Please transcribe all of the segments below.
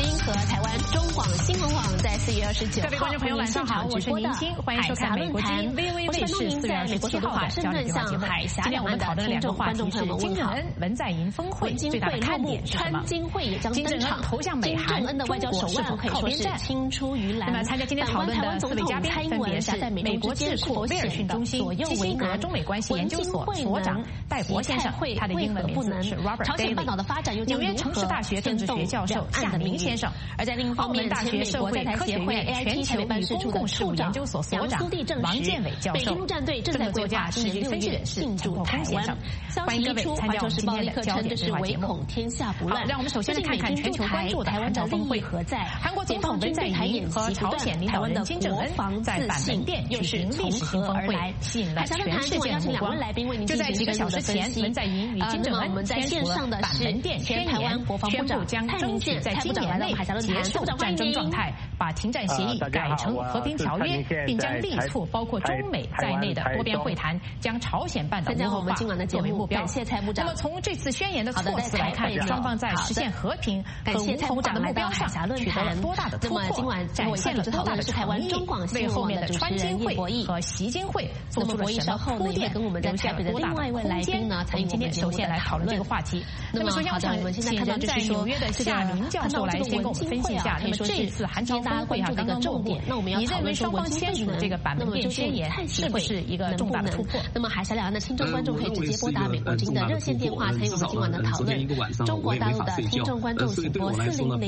和台湾中广新闻网在4月29号， 各位观众朋友晚上好，我是宁青，欢迎收看美国之音 VOA 卫视4月27号的焦点对话节目。今天我们讨论两个话题是金正恩、文在寅峰会最大的看点是什么？金正恩投向美韩，中国是否靠边站？那么参加今天讨论的4位嘉宾分别是美国智库威尔逊中心基辛格中美关系研究所所长戴博先生，他的英文名字是 Robert Daly， 纽约城市大学政治学教授夏明先生，而在另一方面，大学社会科学院全球与公共事务研究所所长王建伟教授，政治作家、时事分析人士陈国峰先生，欢迎各位参加我们今天的焦点对话节目。好，让我们首先来看看全球关注的韩朝峰会。韩国总统文在寅和朝鲜领导人金正恩在板门店举行历史性峰会，吸引了全世界的目光。就在几个小时前，文在寅与金正恩签署了板门店宣言，宣布将争取在今年内结束战争状态，把停战协议改成和平条约，并将力促包括中美在内的多边会谈，将朝鲜半岛无核化作为目标。那么从这次宣言的措辞来看，双方在实现和平和无核化的目标上取得了多大的突破，展现了多大的诚意，为后面的川金会和习金会做出了什么铺垫，留下了多大的空间？我们今天首先来讨论这个话题。那么首先我想请人在纽约的夏明教授来先给我们分析一下，那么这次韩朝峰会刚刚落幕，你认为双方签署的这个板门店宣言是不是一个重大的突破？ 那么海峡两岸的听众观众可以直接拨打美国之音的热线电话参与我们今晚的讨论。中国大陆的听众观众请拨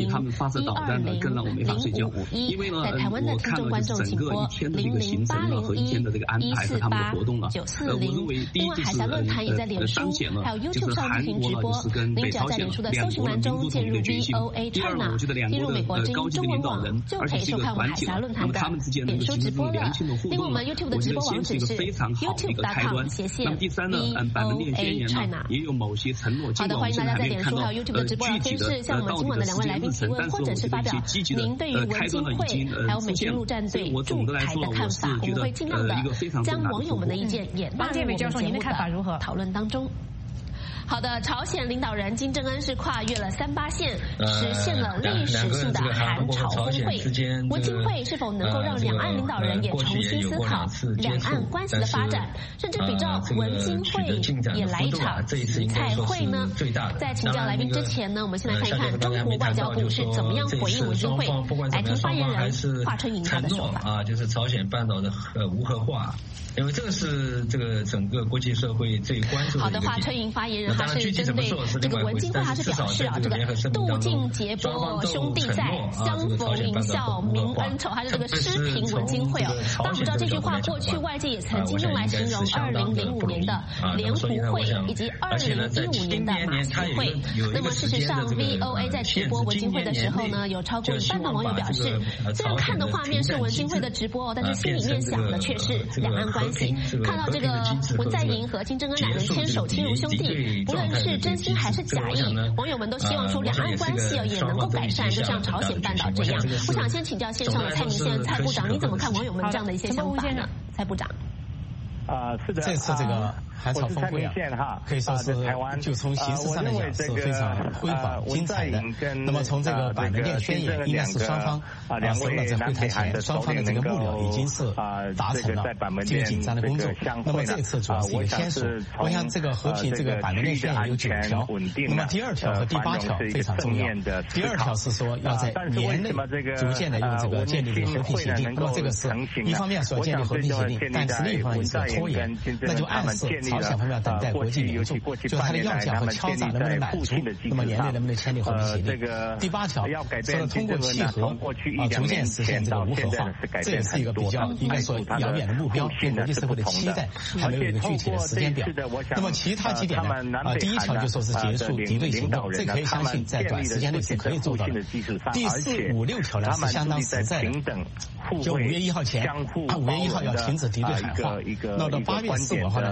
400-150-5551，在台湾的听众观众请拨00-801-148-940。另外海峡论坛也在脸书还有 YouTube 上进行直播，您只要在脸书的搜寻栏中进入 VOA China， 进入美国之音中文网，就可以收看我们海峡论坛的脸书直播了。另外我们 YouTube 的直播网址是 youtube.com/VOA China。好的，欢迎大家在脸书还有 YouTube 的直播上监视向我们今晚的两位来宾提问，或者是发表您对于文金会还有美军陆战队驻台的看法，我们会尽量的将网友们的意见也纳入我们节目的讨论当中。好的，朝鲜领导人金正恩是跨越了38线，实现了历史性的韩朝峰会。文金会是否能够让两岸领导人也重新思考两岸关系的发展，甚至比照文金会也来一场习菜会呢？在请教来宾之前呢，我们先来看一看中国外交部是怎么样回应文金会。来听发言人华春莹他的说法啊，就是朝鲜半岛的无核化，因为这个是这个整个国际社会最关注的一个点。 好的，华春莹发言人他是针对这个文金会，他是表示啊，这个渡尽劫波兄弟在，相逢迎笑泯恩仇，他是这个诗评文金会啊。大家知道这句话过去外界也曾经用来形容2005年的联湖会以及2015年的马习会。那么事实上 VOA 在直播文金会的时候呢，有超过一半的网友表示，虽然看的画面是文金会的直播，但是心里面想的却是两岸关系。看到这个文在寅和金正恩两人牵手亲如兄弟，不论是真心还是假意，网友们都希望说两岸关系也能够改善，就像朝鲜半岛这样。我想先请教线上的蔡明宪蔡部长，你怎么看网友们这样的一些想法呢？蔡部长。 是的， 这次这个韩朝峰会啊，可以说是就从形式上来讲是非常辉煌精彩的。那么从这个板门店宣言，应该是双方收了在会谈前，双方的这个幕僚已经是达成了这个紧张的工作。那么这次主要是一个签署，我想这个和平这个板门店宣言有9条，那么第2条和第8条非常重要。第2条是说要在年内逐渐的用这个建立这个和平协定，那么这个是一方面说建立和平协定，但是另一方面是拖延，那就暗示朝鲜方面等待国际民众，就他的要价和敲诈能不能满足，那么年内能不能签订和平协定。第8条说通过契合逐渐实现这个无核化，这也是一个比较应该说遥远的目标，对国际社会的期待还没有一个具体的时间表。那么其他几点呢？第1条就说是结束敌对行动，这可以相信在短时间内是可以做到的。第4、5、6条呢是相当实在的，就5月1号前，5月1号要停止敌对喊话，那到8月4、5号呢，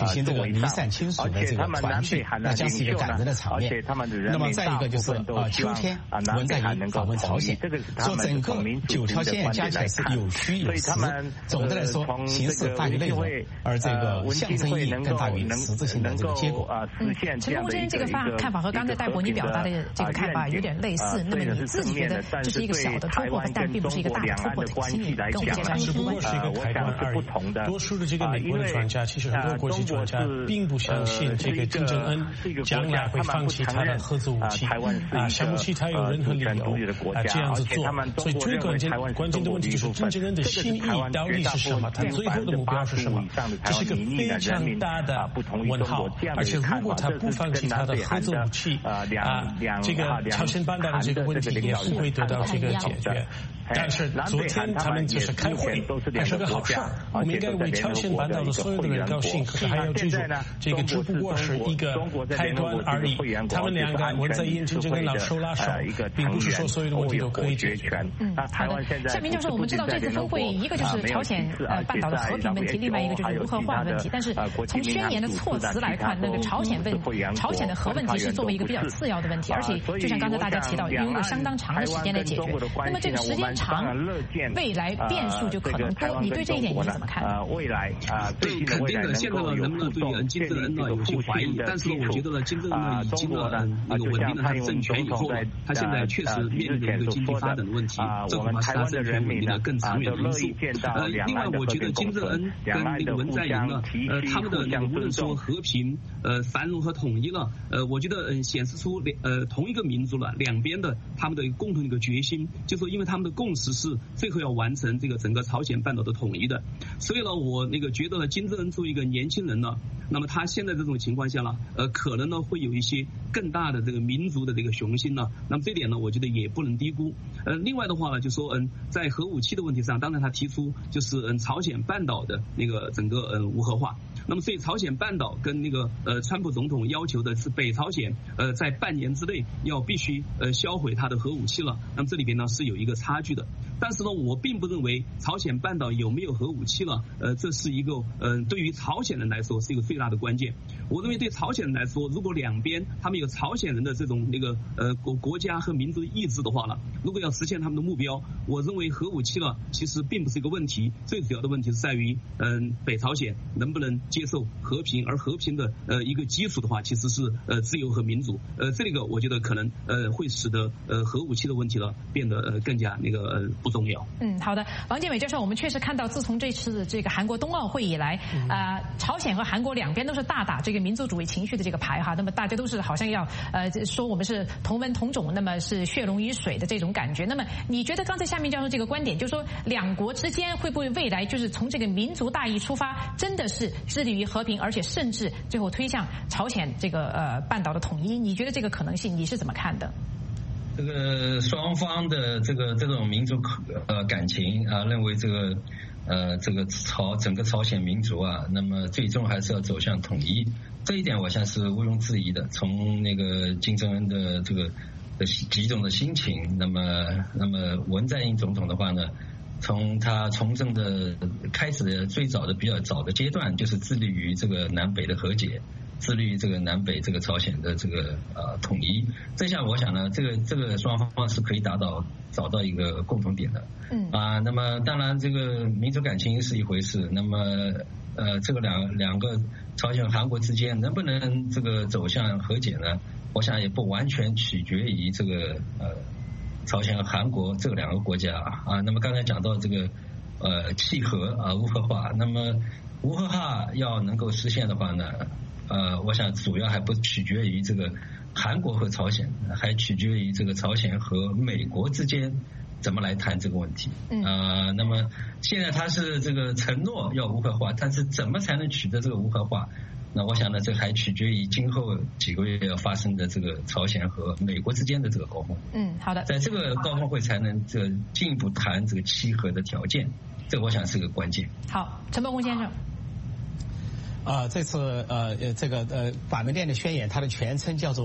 举行这个弥散亲属的这个团聚，那将是一个感人的场面。那么再一个就是秋天文在寅访问朝鲜，说整个9条线加起来是有虚有实，总的来说形式大于内容，而这个象征意义更大于实质性的这个结果。 陈木真这个看法和刚才戴博你表达的这个看法有点类似，那么你自己觉得这是一个小的突破，但并不是一个大的突破的心理，跟我们介绍只不过是一个开端而已。多数的这个美国的专家，其实很多国际专家并不相信这个金正恩将来会放弃他的核子武器想不起他有任何理由这样子做。所以最关键的问题就是金正恩的心意到底是什么，他最后的目标是什么？这是个非常大的问号。而且如果他不放弃他的核子武器这个朝鲜半岛的这个问题也不会得到这个解决。但是昨天他们只是开会，还是个好事儿，我们应该为朝鲜半岛的所有的人高兴。可是还要记住，这个只不过是一个开端而已。他们两个文在寅、金正恩手拉手，并不是说所有的问题都可以解决。 好的。夏明教授，我们知道这次峰会一个就是朝鲜半岛的和平问题，另外一个就是无核化问题。但是从宣言的措辞来看，那个朝鲜的核问题是作为一个比较次要的问题，而且就像刚才大家提到，用一个相当长的时间来解决。那么这个时间长，未来变数就可能多。你对这一点你是怎么看？ 对，肯定的。现在能不能对金正恩有些怀疑？但是我觉得呢，金正恩已经那个稳定了他的政权以后呢，他现在确实面临一个经济发展的问题，这恐怕是他政权稳定的更长远的因素。另外，我觉得金正恩跟那个文在寅呢，他们的那个无论说和平、繁荣和统一了，我觉得显示出同一个民族了两边的他们的共同的一个决心，就说因为他们的共识是最后要完成这个整个朝鲜半岛的统一的，所以呢，我那个觉得呢，金正恩作为一个年轻人呢，那么他现在这种情况下呢，可能呢会有一些更大的这个民族的这个雄心呢，那么这点呢，我觉得也不能低估。另外的话呢，就说在核武器的问题上，当然他提出就是朝鲜半岛的那个整个无核化，那么所以朝鲜半岛跟那个川普总统要求的是北朝鲜在半年之内要必须销毁他的核武器了，那么这里边呢是有一个差距的。但是呢，我并不认为朝鲜半岛有没有核武器了，这是一个对于朝鲜人来说是一个最大的关键。我认为对朝鲜人来说，如果两边他们有朝鲜人的这种那个国家和民族意志的话呢，如果要实现他们的目标，我认为核武器了其实并不是一个问题。最主要的问题是在于北朝鲜能不能接受和平，而和平的一个基础的话，其实是自由和民主。这个我觉得可能会使得核武器的问题呢变得更加那个不重要。 好的，王建伟教授，我们确实看到，自从这次这个韩国冬奥会以来，朝鲜和韩国两边都是大打这个民族主义情绪的这个牌哈。那么大家都是好像要说我们是同文同种，那么是血浓于水的这种感觉。那么你觉得刚才夏明教授这个观点，就是说两国之间会不会未来就是从这个民族大义出发，真的是致力于和平，而且甚至最后推向朝鲜这个半岛的统一？你觉得这个可能性你是怎么看的？ 这个双方的这种民族感情啊，认为这个整个朝鲜民族啊，那么最终还是要走向统一，这一点我想是毋庸置疑的。从那个金正恩的这个几种的心情，那么文在寅总统的话呢，从他从政的开始的最早的比较早的阶段，就是致力于这个南北的和解，致力于这个南北这个朝鲜的这个统一。这项我想呢，这个双方是可以找到一个共同点的。那么当然这个民族感情是一回事，那么这个两个朝鲜和韩国之间能不能这个走向和解呢？我想也不完全取决于这个朝鲜和韩国这两个国家啊。那么刚才讲到这个契合无核化，那么无核化要能够实现的话呢，我想主要还不取决于这个韩国和朝鲜，还取决于这个朝鲜和美国之间怎么来谈这个问题。那么现在他是这个承诺要无核化，但是怎么才能取得这个无核化？那我想呢，这还取决于今后几个月要发生的这个朝鲜和美国之间的这个高峰。 好的， 在这个高峰会才能进一步谈这个契合的条件，这我想是个关键。 好，陈伯宏先生。 这次这个板门店的宣言，它的全称叫做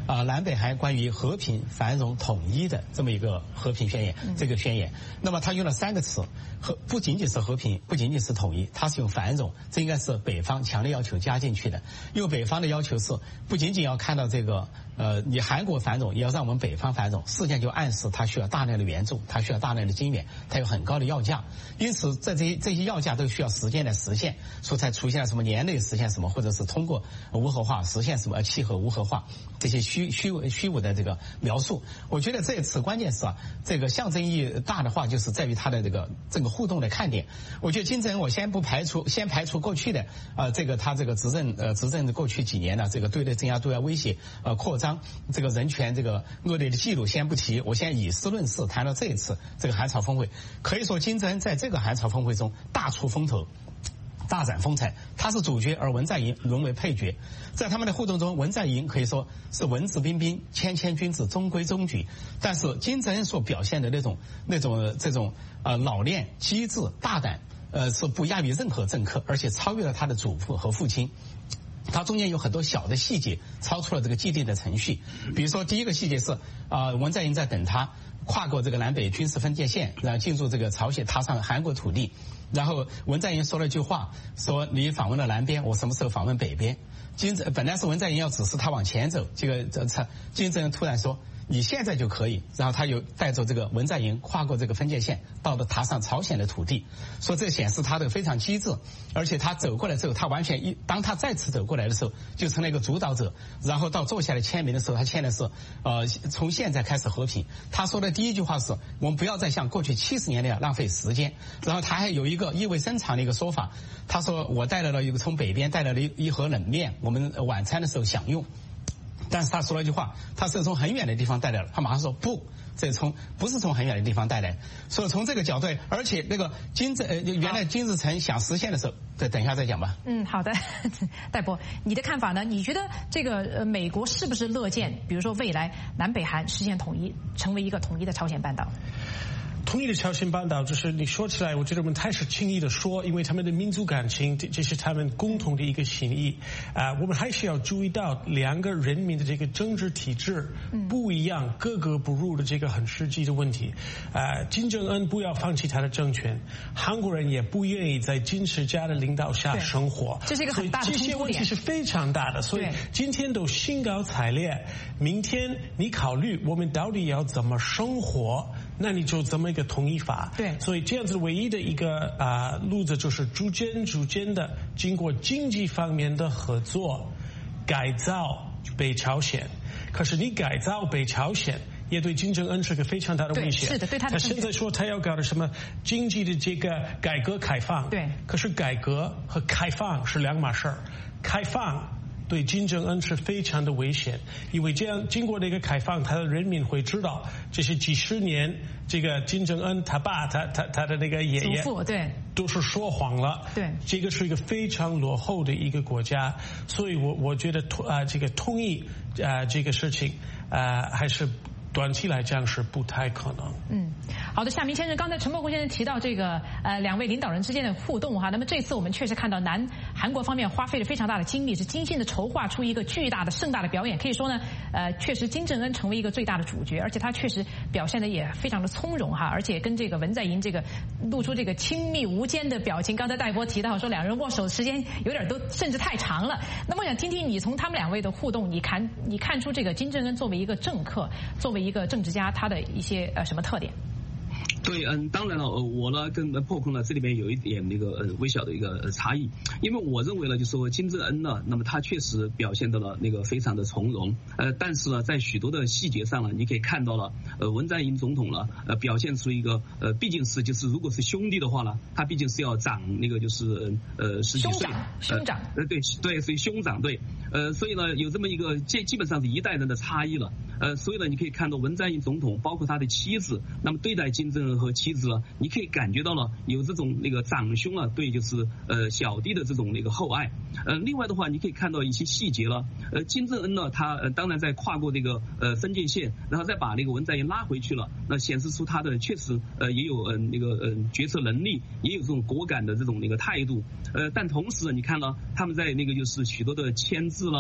南北韩关于和平、繁荣、统一的这么一个和平宣言，这个宣言。那么他用了3个词，不仅仅是和平，不仅仅是统一，他是用繁荣，这应该是北方强烈要求加进去的。因为北方的要求是不仅仅要看到这个你韩国繁荣，也要让我们北方繁荣，事件就暗示它需要大量的援助，它需要大量的金援，它有很高的要价。因此在这些要价都需要时间来实现，所以才出现了什么年内实现什么，或者是通过无核化实现什么气候无核化这些虚无的这个描述。我觉得这次关键是这个象征意义大的话，就是在于它的这个互动的看点。我觉得金正恩，我先排除过去的他这个执政的过去几年的这个对内镇压、对外威胁、扩张这个人权这个恶劣的记录先不提，我先以事论事，谈到这一次这个韩朝峰会。可以说金正恩在这个韩朝峰会中大出风头，大展风采，他是主角，而文在寅沦为配角。在他们的互动中，文在寅可以说是文质彬彬、谦谦君子、中规中矩，但是金正恩所表现的这种老练、机智、大胆，是不亚于任何政客，而且超越了他的祖父和父亲。它中间有很多小的细节超出了这个既定的程序，比如说第一个细节是文在寅在等他跨过这个南北军事分界线，然后进入这个朝鲜，踏上韩国土地。然后文在寅说了一句话，说你访问了南边，我什么时候访问北边？本来是文在寅要指示他往前走，金正恩突然说你现在就可以，然后他又带着这个文在寅跨过这个分界线，到了踏上朝鲜的土地，说这显示他的非常机智，而且他走过来之后，他完全当他再次走过来的时候，就成了一个主导者，然后到坐下来签名的时候，他签的是从现在开始和平。他说的第一句话是我们不要再像过去70年那样浪费时间，然后他还有一个意味深长的一个说法，他说我带来了一个从北边带来了一盒冷面，我们晚餐的时候享用。但是他说了一句话，他是从很远的地方带来了，他马上说不，不是从很远的地方带来，所以从这个角度，而且那个原来金日成想实现的时候，等一下再讲吧。 好的，戴博，你的看法呢？你觉得这个美国是不是乐见，比如说未来南北韩实现统一，成为一个统一的朝鲜半岛？ 统一的朝鲜半岛，就是你说起来，我觉得我们太是轻易的说，因为他们的民族感情，这是他们共同的一个心意。我们还是要注意到两个人民的这个政治体制不一样，格格不入的这个很实际的问题。金正恩不要放弃他的政权，韩国人也不愿意在金氏家的领导下生活， 这是一个很大的冲突点。 这些问题是非常大的，所以今天都兴高采烈，明天你考虑我们到底要怎么生活，那你就这么一个统一法。 对， 所以这样子唯一的一个路子就是逐渐的经过经济方面的合作改造北朝鲜。可是你改造北朝鲜也对金正恩是个非常大的威胁。 是的，对他现在说他要搞的什么经济的这个改革开放， 对， 可是改革和开放是两码事儿。开放对金正恩是非常的危险，因为这样经过这个开放，他的人民会知道这是几十年这个金正恩他爸他的那个爷爷祖父对都是说谎了。 对， 这个是一个非常落后的一个国家，所以我觉得这个统一这个事情还是短期来讲是不太可能。 好的，夏明先生，刚才陈伯宏先生提到这个两位领导人之间的互动哈，那么这次我们确实看到韩国方面花费了非常大的精力，是精心的筹划出一个巨大的盛大的表演。可以说呢，确实金正恩成为一个最大的主角，而且他确实表现的也非常的从容哈，而且跟这个文在寅这个露出这个亲密无间的表情。刚才戴博提到说两人握手时间有点都甚至太长了。那么我想听听你从他们两位的互动，你看出这个金正恩作为一个政客，作为一个政治家，他的一些什么特点？ 对，当然了，我呢跟破空呢这里面有一点那个微小的一个差异，因为我认为呢，就说金正恩呢，那么他确实表现到了那个非常的从容，但是呢，在许多的细节上呢，你可以看到了，文在寅总统呢，表现出一个毕竟是就是如果是兄弟的话呢，他毕竟是要长那个就是十几岁， 兄长， 对，所以兄长对，所以呢有这么一个基本上是一代人的差异了，所以呢你可以看到文在寅总统包括他的妻子，那么对待金正恩和妻子呢，你可以感觉到了有这种那个长兄啊对就是小弟的这种那个厚爱。另外的话，你可以看到一些细节了。金正恩呢，他当然在跨过这个分界线，然后再把那个文在寅拉回去了，那显示出他的确实也有那个决策能力，也有这种果敢的这种那个态度。但同时你看了他们在那个就是许多的签字啦，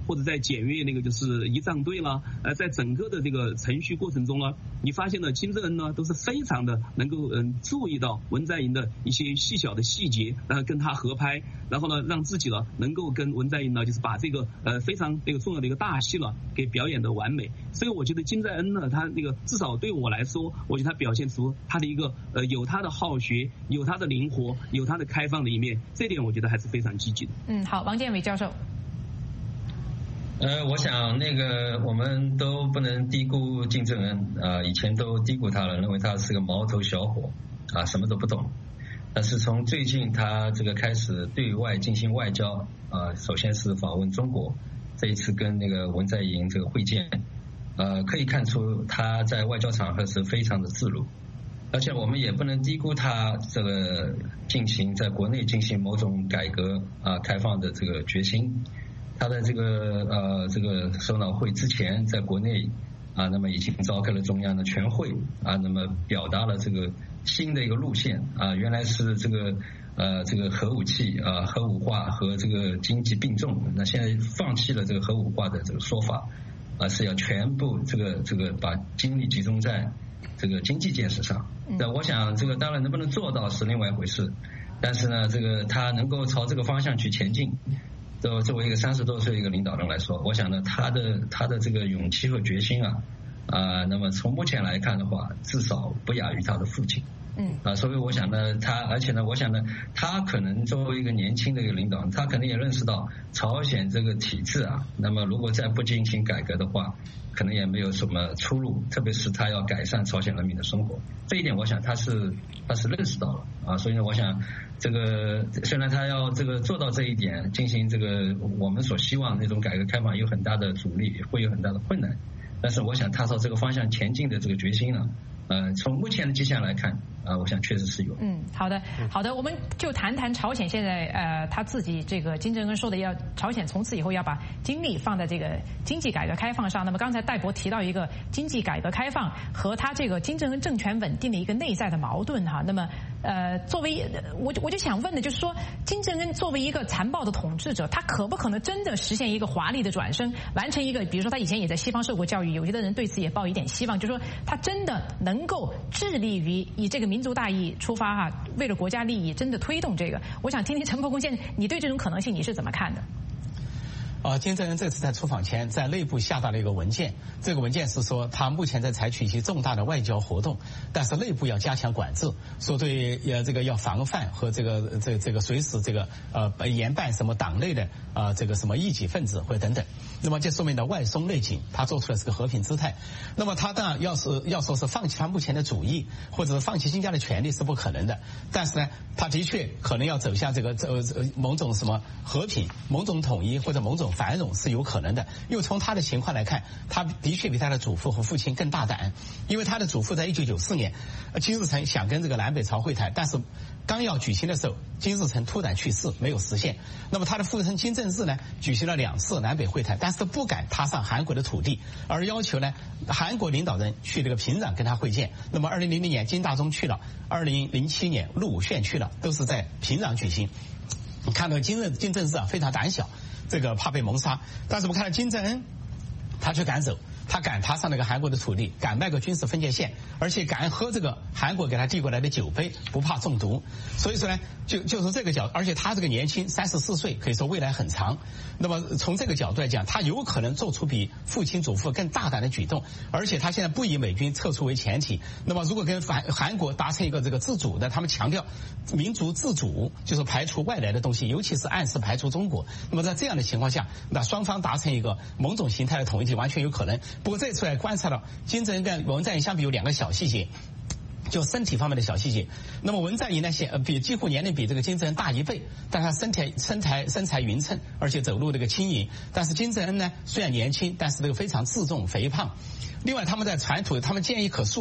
或者在检阅那个就是仪仗队啦，在整个的这个程序过程中呢，你发现呢，金正恩呢都是非常的能够注意到文在寅的一些细小的细节，跟他合拍，然后呢让自己呢能够跟文在寅呢就是把这个非常这个重要的一个大戏了给表演的完美。所以我觉得金在恩呢，他那个至少对我来说，我觉得他表现出他的一个有他的好学，有他的灵活，有他的开放的一面，这点我觉得还是非常积极的。 好，王建伟教授。 我想那个我们都不能低估金正恩以前都低估他了，认为他是个毛头小伙什么都不懂。但是从最近他这个开始对外进行外交首先是访问中国，这一次跟那个文在寅这个会见，可以看出他在外交场合是非常的自如，而且我们也不能低估他这个在国内进行某种改革开放的这个决心。他在这个首脑会之前，在国内那么已经召开了中央的全会那么表达了这个新的一个路线原来是这个核武器核武化和这个经济并重，那现在放弃了这个核武化的这个说法是要全部这个把精力集中在这个经济建设上。那我想这个当然能不能做到是另外一回事，但是呢这个他能够朝这个方向去前进，作为一个30多岁一个领导人来说，我想呢他的这个勇气和决心那么从目前来看的话，至少不亚于他的父亲。所以我想呢而且呢我想呢他可能作为一个年轻的一个领导人，他可能也认识到朝鲜这个体制那么如果再不进行改革的话，可能也没有什么出路，特别是他要改善朝鲜人民的生活，这一点我想他是认识到了所以呢我想这个虽然他要这个做到这一点，进行这个我们所希望那种改革开放有很大的阻力，会有很大的困难，但是我想他朝这个方向前进的这个决心呢从目前的迹象来看我想确实是有。 好的，我们就谈谈朝鲜现在他自己这个金正恩说的朝鲜从此以后要把精力放在这个经济改革开放上。那么刚才戴博提到一个经济改革开放和他这个金正恩政权稳定的一个内在的矛盾那么作为我就想问的就是说，金正恩作为一个残暴的统治者，他可不可能真的实现一个华丽的转身，完成一个比如说他以前也在西方受过教育，有些的人对此也抱一点希望，就是说他真的能够致力于以这个民族大义出发为了国家利益真的推动这个。我想听听陈伯公先生，你对这种可能性你是怎么看的？ 金正恩这次在出访前，在内部下达了一个文件，这个文件是说他目前在采取一些重大的外交活动，但是内部要加强管制，说对这个要防范和这个随时这个严办什么党内的这个什么异己分子或者等等。那么这说明了外松内紧，他做出的是个和平姿态。那么他当然要说是放弃他目前的主义，或者是放弃新疆的权利是不可能的，但是呢，他的确可能要走向这个某种什么和平、某种统一或者某种繁荣是有可能的。因为从他的情况来看，他的确比他的祖父和父亲更大胆，因为他的祖父在1994年金日成想跟这个南北朝会谈，但是刚要举行的时候，金日成突然去世，没有实现。那么他的父亲金正日呢，举行了2次南北会谈，但是不敢踏上韩国的土地，而要求呢韩国领导人去这个平壤跟他会见。那么2000年金大中去了，2007年陆武铉去了，都是在平壤举行。看到金正日非常胆小，这个怕被谋杀，但是我们看到金正恩，他却敢走。他敢踏上那个韩国的土地，敢迈过军事分界线，而且敢喝这个韩国给他递过来的酒杯，不怕中毒。所以说呢，就是这个角度，而且他这个年轻34岁，可以说未来很长。那么从这个角度来讲，他有可能做出比父亲祖父更大胆的举动，而且他现在不以美军撤出为前提。那么如果跟韩国达成一个这个自主的，他们强调民族自主，就是排除外来的东西，尤其是暗示排除中国。那么在这样的情况下，那双方达成一个某种形态的统一体完全有可能。不过这次来观察到，金正恩跟文在寅相比有2个小细节，就身体方面的小细节。那么文在寅呢，几乎年龄比这个金正恩大1倍，但他身材匀称，而且走路这个轻盈。但是金正恩呢，虽然年轻，但是这个非常自重肥胖。另外他们在传统，他们建议可塑，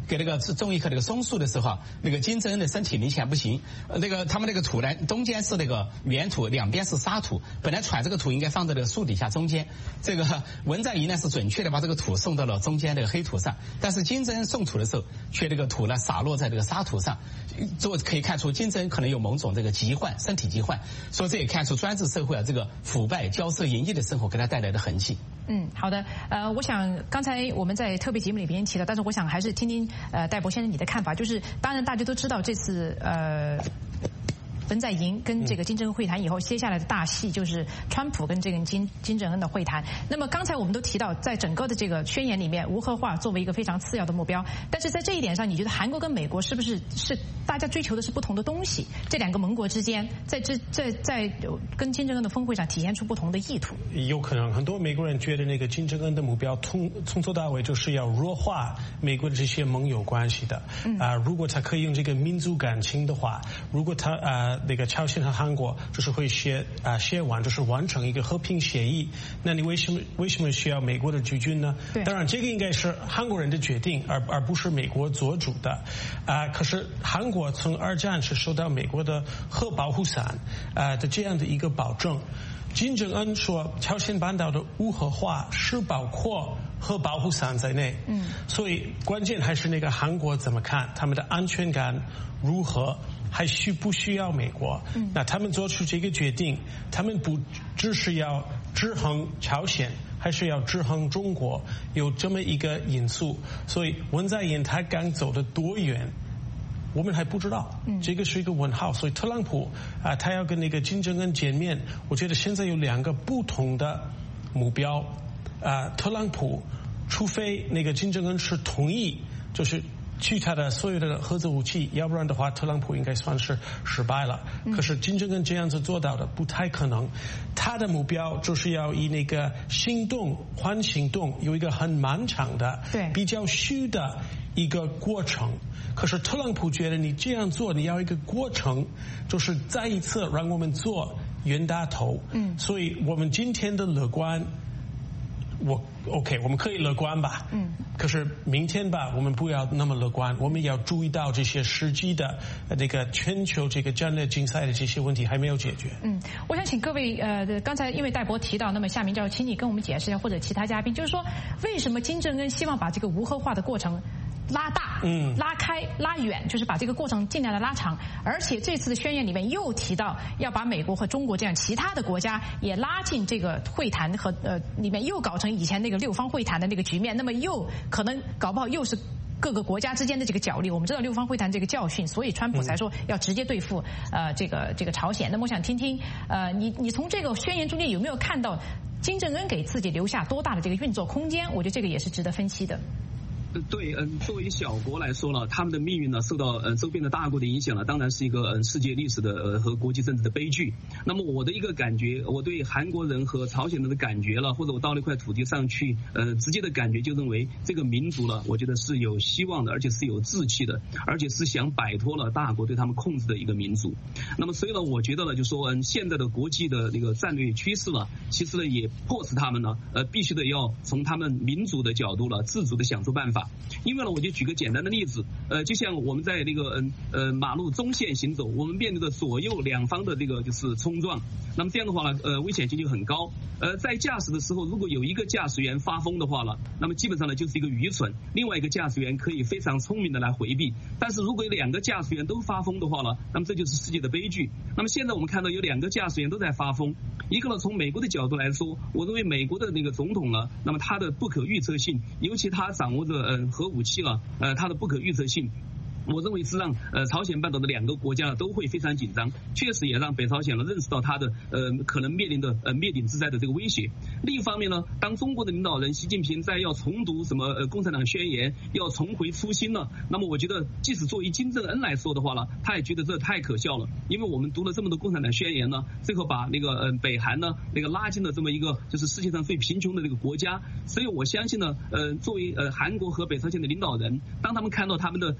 给那个种一棵那个松树的时候，那个金正恩的身体明显不行。那个他们那个土呢，中间是那个原土，两边是沙土。本来铲这个土应该放在这个树底下中间。这个文在寅呢是准确的把这个土送到了中间那个黑土上，但是金正恩送土的时候，却这个土呢洒落在这个沙土上。这可以看出金正恩可能有某种这个疾患，身体疾患。所以这也看出专制社会这个腐败、骄奢淫逸的生活给他带来的痕迹。 好的，我想刚才我们在特别节目里边提到，但是我想还是听听戴博先生你的看法，就是当然大家都知道这次文在寅跟这个金正恩会谈以后，接下来的大戏就是川普跟这个金正恩的会谈。那么刚才我们都提到，在整个的这个宣言里面，无核化作为一个非常次要的目标。但是在这一点上，你觉得韩国跟美国是不是大家追求的是不同的东西？这两个盟国之间，在跟金正恩的峰会上体现出不同的意图？ 有可能，很多美国人觉得那个金正恩的目标从头到尾就是要弱化美国的这些盟友关系的。如果他可以用这个民族感情的话，如果他那个朝鲜和韩国就是会写完，就是完成一个和平协议。那你为什么需要美国的驻军呢？当然，这个应该是韩国人的决定，而不是美国做主的。可是韩国从二战是受到美国的核保护伞的这样的一个保证。金正恩说，朝鲜半岛的无核化是包括核保护伞在内。所以关键还是那个韩国怎么看，他们的安全感如何。还需不需要美国？那他们做出这个决定，他们不只是要制衡朝鲜，还是要制衡中国，有这么一个因素。所以文在寅他敢走得多远，我们还不知道，这个是一个问号。所以特朗普他要跟那个金正恩见面，我觉得现在有两个不同的目标。特朗普除非那个金正恩是同意，就是去他的所有的核子武器，要不然的话特朗普应该算是失败了。可是金正恩这样子做到的不太可能。他的目标就是要以那个行动换行动，有一个很漫长的比较虚的一个过程。可是特朗普觉得你这样做，你要一个过程，就是再一次让我们做冤大头。所以我们今天的乐观我们可以乐观吧。可是明天吧，我们不要那么乐观，我们要注意到这些实际的这个全球这个战略竞赛的这些问题还没有解决。 我想请各位刚才因为戴博提到，那么下面就要请你跟我们解释一下，或者其他嘉宾，就是说为什么金正恩希望把这个无核化的过程拉大、拉开、拉远，就是把这个过程尽量的拉长。而且这次的宣言里面又提到要把美国和中国这样其他的国家也拉进这个会谈和里面，又搞成以前那个六方会谈的那个局面，那么又可能搞不好又是各个国家之间的这个角力。我们知道六方会谈这个教训，所以川普才说要直接对付这个朝鲜。那么我想听听你从这个宣言中间有没有看到金正恩给自己留下多大的这个运作空间？我觉得这个也是值得分析的。 对，作为小国来说了，他们的命运呢受到周边的大国的影响了，当然是一个世界历史的和国际政治的悲剧。那么我的一个感觉，我对韩国人和朝鲜人的感觉了，或者我到那块土地上去，直接的感觉就认为这个民族了，我觉得是有希望的，而且是有志气的，而且是想摆脱了大国对他们控制的一个民族。那么所以呢，我觉得呢，就说现在的国际的那个战略趋势了，其实呢也迫使他们呢，必须得要从他们民主的角度了，自主的想出办法。因为呢，我就举个简单的例子，就像我们在那个马路中线行走，我们面对着左右两方的这个就是冲撞，那么这样的话呢，危险性就很高。在驾驶的时候，如果有一个驾驶员发疯的话了，那么基本上呢就是一个愚蠢，另外一个驾驶员可以非常聪明的来回避。但是如果有两个驾驶员都发疯的话了，那么这就是世界的悲剧。那么现在我们看到有两个驾驶员都在发疯，一个呢从美国的角度来说，我认为美国的那个总统呢，那么他的不可预测性，尤其他掌握着核武器了，它的不可预测性，我认为是让朝鲜半岛的两个国家都会非常紧张，确实也让北朝鲜呢认识到它的可能面临的灭顶之灾的这个威胁。另一方面呢，当中国的领导人习近平在要重读什么共产党宣言，要重回初心了，那么我觉得即使作为金正恩来说的话呢，他也觉得这太可笑了，因为我们读了这么多共产党宣言呢，最后把那个北韩呢那个拉进了这么一个就是世界上最贫穷的这个国家。所以我相信呢，作为韩国和北朝鲜的领导人，当他们看到他们的最大的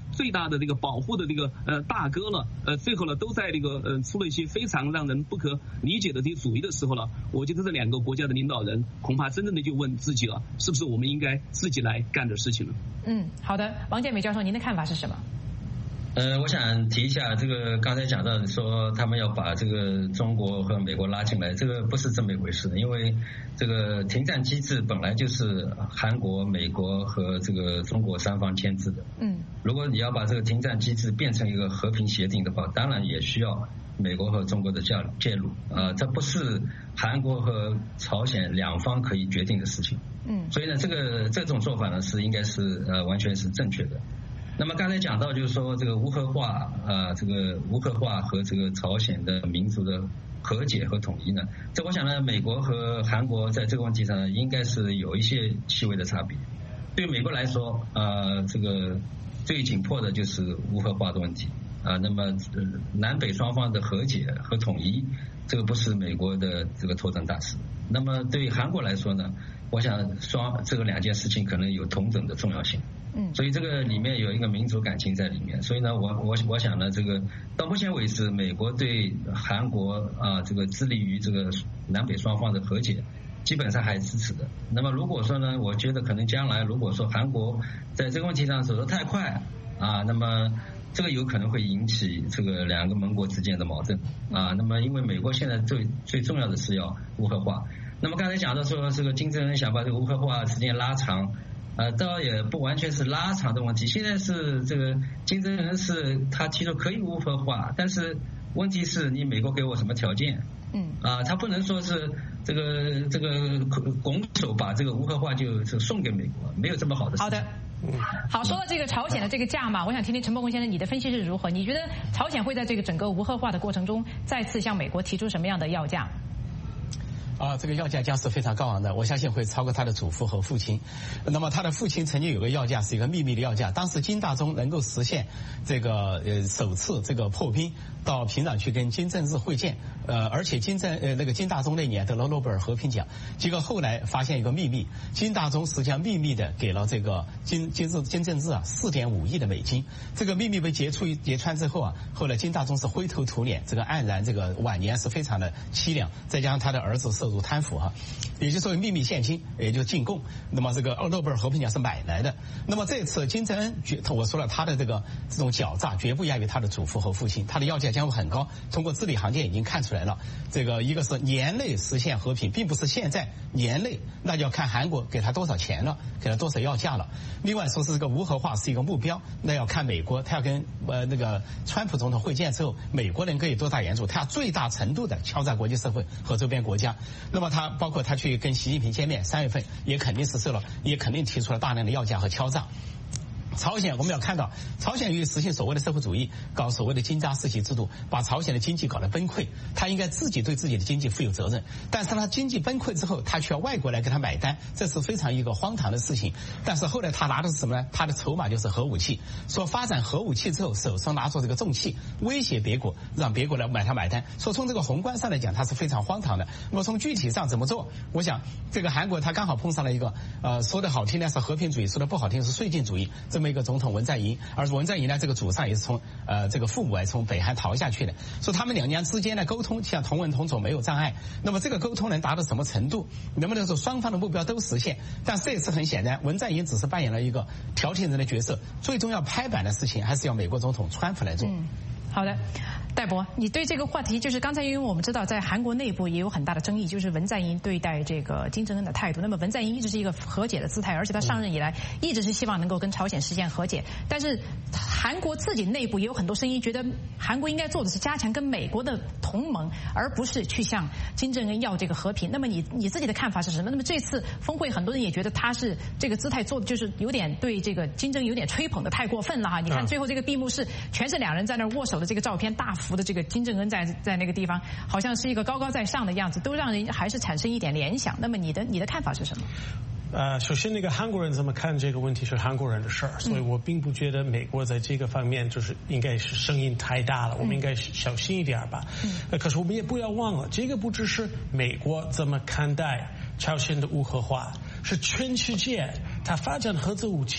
的这个保护的这个大哥了，最后呢都在这个出了一些非常让人不可理解的这些主意的时候呢，我觉得这两个国家的领导人恐怕真正的就问自己了，是不是我们应该自己来干点事情了？ 好的，王建美教授，您的看法是什么？ 我想提一下这个刚才讲到说他们要把这个中国和美国拉进来，这个不是这么一回事，因为这个停战机制本来就是韩国、美国和这个中国三方签字的。如果你要把这个停战机制变成一个和平协定的话，当然也需要美国和中国的介入这不是韩国和朝鲜两方可以决定的事情。所以呢，这种做法呢是应该是完全是正确的。那么刚才讲到就是说这个无核化这个无核化和这个朝鲜的民族的和解和统一呢，这我想呢，美国和韩国在这个问题上应该是有一些细微的差别。对美国来说这个最紧迫的就是无核化的问题那么南北双方的和解和统一，这个不是美国的这个头等大事。那么对于韩国来说呢，我想这个两件事情可能有同等的重要性。所以这个里面有一个民族感情在里面，所以呢，我想呢，这个到目前为止，美国对韩国这个致力于这个南北双方的和解，基本上还是支持的。那么如果说呢，我觉得可能将来如果说韩国在这个问题上走得太快那么这个有可能会引起这个两个盟国之间的矛盾那么因为美国现在最重要的是要无核化。那么刚才讲到说这个金正恩想把这个无核化时间拉长倒也不完全是拉长的问题。现在是这个金正恩是他提出可以无核化，但是问题是你美国给我什么条件？他不能说是这个拱手把这个无核化就送给美国，没有这么好的事情。 好的。好，说到这个朝鲜的这个价码，我想听听陈伯宏先生你的分析是如何？你觉得朝鲜会在这个整个无核化的过程中再次向美国提出什么样的要价？ 这个要价将是非常高昂的，我相信会超过他的祖父和父亲。那么他的父亲曾经有个要价，是一个秘密的要价，当时金大中能够实现这个首次这个破冰到平壤去跟金正日会见，而且金大中那年得了诺贝尔和平奖。结果后来发现一个秘密，金大中实际上秘密的给了这个金正日4.5亿的美金。这个秘密被揭穿之后后来金大中是灰头土脸，这个黯然这个晚年是非常的凄凉，再加上他的儿子涉入贪腐也就是说秘密现金，也就是进贡。那么这个诺贝尔和平奖是买来的。那么这次金正恩我说了，他的这种狡诈绝不亚于他的祖父和父亲，他的要价将会很高。通过字里行间已经看出来了，这个一个是年内实现和平，并不是现在年内，那就要看韩国给他多少钱了，给他多少要价了。另外说是这个无核化是一个目标，那要看美国他要跟那个川普总统会见之后，美国能给多大援助，他要最大程度的敲诈国际社会和周边国家。那么他包括他去跟习近平见面，3月份也肯定实施了，也肯定提出了大量的要价和敲诈。朝鲜我们要看到，朝鲜于实行所谓的社会主义，搞所谓的金扎世袭制度，把朝鲜的经济搞得崩溃。他应该自己对自己的经济负有责任，但是他经济崩溃之后，他需要外国来给他买单，这是非常一个荒唐的事情。但是后来他拿的是什么呢？他的筹码就是核武器，说发展核武器之后，手上拿出这个重器，威胁别国，让别国来买他买单。说从这个宏观上来讲，他是非常荒唐的。那么从具体上怎么做？我想这个韩国他刚好碰上了一个说的好听呢是和平主义，说的不好听是绥靖主义这么一个总统文在寅，而文在寅呢这个祖上也是从这个父母从北韩逃下去的，说他们两娘之间的沟通像同文同种没有障碍。那么这个沟通能达到什么程度？能不能说双方的目标都实现？但这一次很显然，文在寅只是扮演了一个调停人的角色，最终要拍板的事情还是要美国总统川普来做。 好的，戴博，你对这个话题，就是刚才因为我们知道在韩国内部也有很大的争议，就是文在寅对待这个金正恩的态度。那么文在寅一直是一个和解的姿态，而且他上任以来一直是希望能够跟朝鲜实现和解。但是韩国自己内部也有很多声音，觉得韩国应该做的是加强跟美国的同盟，而不是去向金正恩要这个和平。那么你自己的看法是什么？那么这次峰会很多人也觉得他是这个姿态做的就是有点对这个金正恩有点吹捧的太过分了你看最后这个闭幕式全是两人在那握手的这个照片，大幅的这个金正恩在那个地方好像是一个高高在上的样子，都让人还是产生一点联想。那么你的看法是什么？ 首先那个韩国人怎么看这个问题是韩国人的事儿，所以我并不觉得美国在这个方面就是应该是声音太大了，我们应该小心一点吧。可是我们也不要忘了，这个不只是美国怎么看待朝鲜的无核化，是全世界它发展核子武器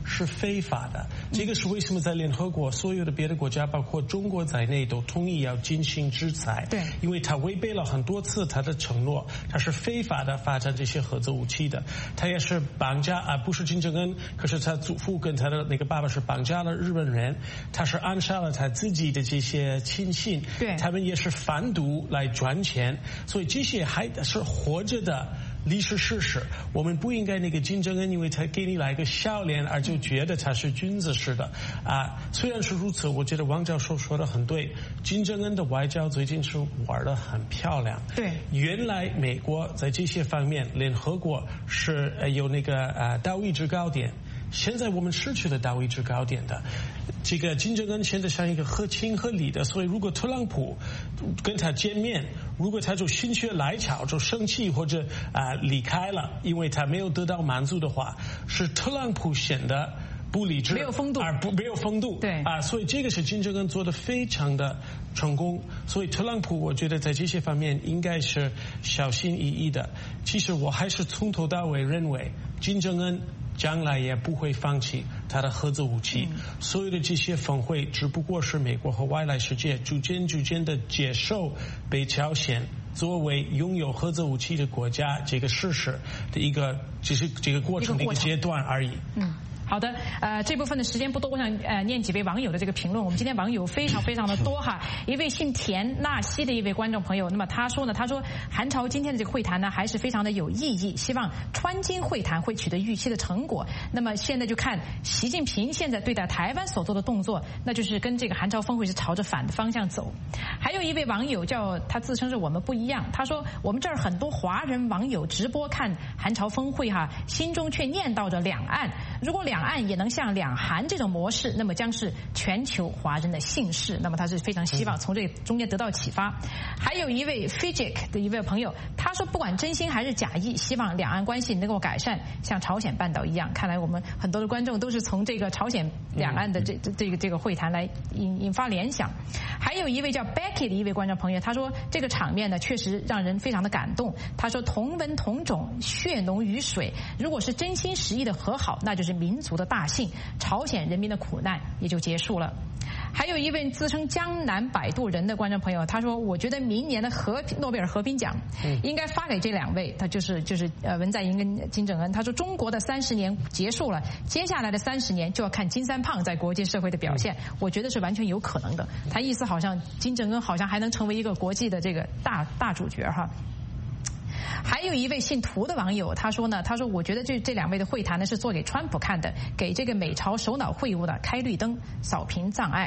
是非法的。这个是为什么在联合国所有的别的国家，包括中国在内，都同意要进行制裁。 对， 因为他违背了很多次他的承诺，他是非法的发展这些核子武器的。他也是绑架不是金正恩，可是他祖父跟他的那个爸爸是绑架了日本人，他是暗杀了他自己的这些亲信。 对， 他们也是贩毒来赚钱，所以这些还是活着的历史事实。我们不应该那个金正恩因为他给你来个笑脸而就觉得他是君子式的虽然是如此，我觉得王教授说的很对，金正恩的外交最近是玩得很漂亮。 对， 原来美国在这些方面联合国是有那个道义制高点，现在我们失去了道义制高点的。这个金正恩现在像一个合情合理的，所以如果特朗普跟他见面，如果他就心血来潮就生气或者离开了，因为他没有得到满足的话，是特朗普显得不理智， 没有风度， 没有风度。 对所以这个是金正恩做的非常的成功。所以特朗普我觉得在这些方面应该是小心翼翼的。其实我还是从头到尾认为金正恩将来也不会放弃他的核子武器。所有的这些峰会只不过是美国和外来世界逐渐的接受北朝鲜作为拥有核子武器的国家这个事实的一个，只是这个过程的一个阶段而已。 好的，这部分的时间不多，我想念几位网友的这个评论。我们今天网友非常的多哈。一位姓田纳西的一位观众朋友，那么他说韩朝今天的这个会谈呢还是非常的有意义，希望川金会谈会取得预期的成果。那么现在就看习近平现在对待台湾所做的动作，那就是跟这个韩朝峰会是朝着反的方向走。还有一位网友他自称是我们不一样，他说我们这儿很多华人网友直播看韩朝峰会心中却念叨着两岸，如果两岸也能像两韩这种模式，那么将是全球华人的幸事。那么他是非常希望从这中间得到启发。还有一位 Fijik 的一位朋友，他说不管真心还是假意，希望两岸关系能够改善，像朝鲜半岛一样。看来我们很多的观众都是从这个朝鲜两岸的这个会谈来引发联想。还有一位叫 Becky 的一位观众朋友，他说这个场面呢确实让人非常的感动。他说同文同种，血浓于水，如果是真心实意的和好，那就是民族的大幸，朝鲜人民的苦难也就结束了。还有一位自称江南摆渡人的观众朋友，他说我觉得明年的诺贝尔和平奖应该发给这两位，他就是文在寅跟金正恩。他说中国的30年结束了，接下来的30年就要看金三胖在国际社会的表现，我觉得是完全有可能的。他意思好像金正恩好像还能成为一个国际的这个大主角哈。还有一位姓涂的网友，他说我觉得这两位的会谈呢是做给川普看的，给这个美朝首脑会晤的开绿灯，扫平障碍。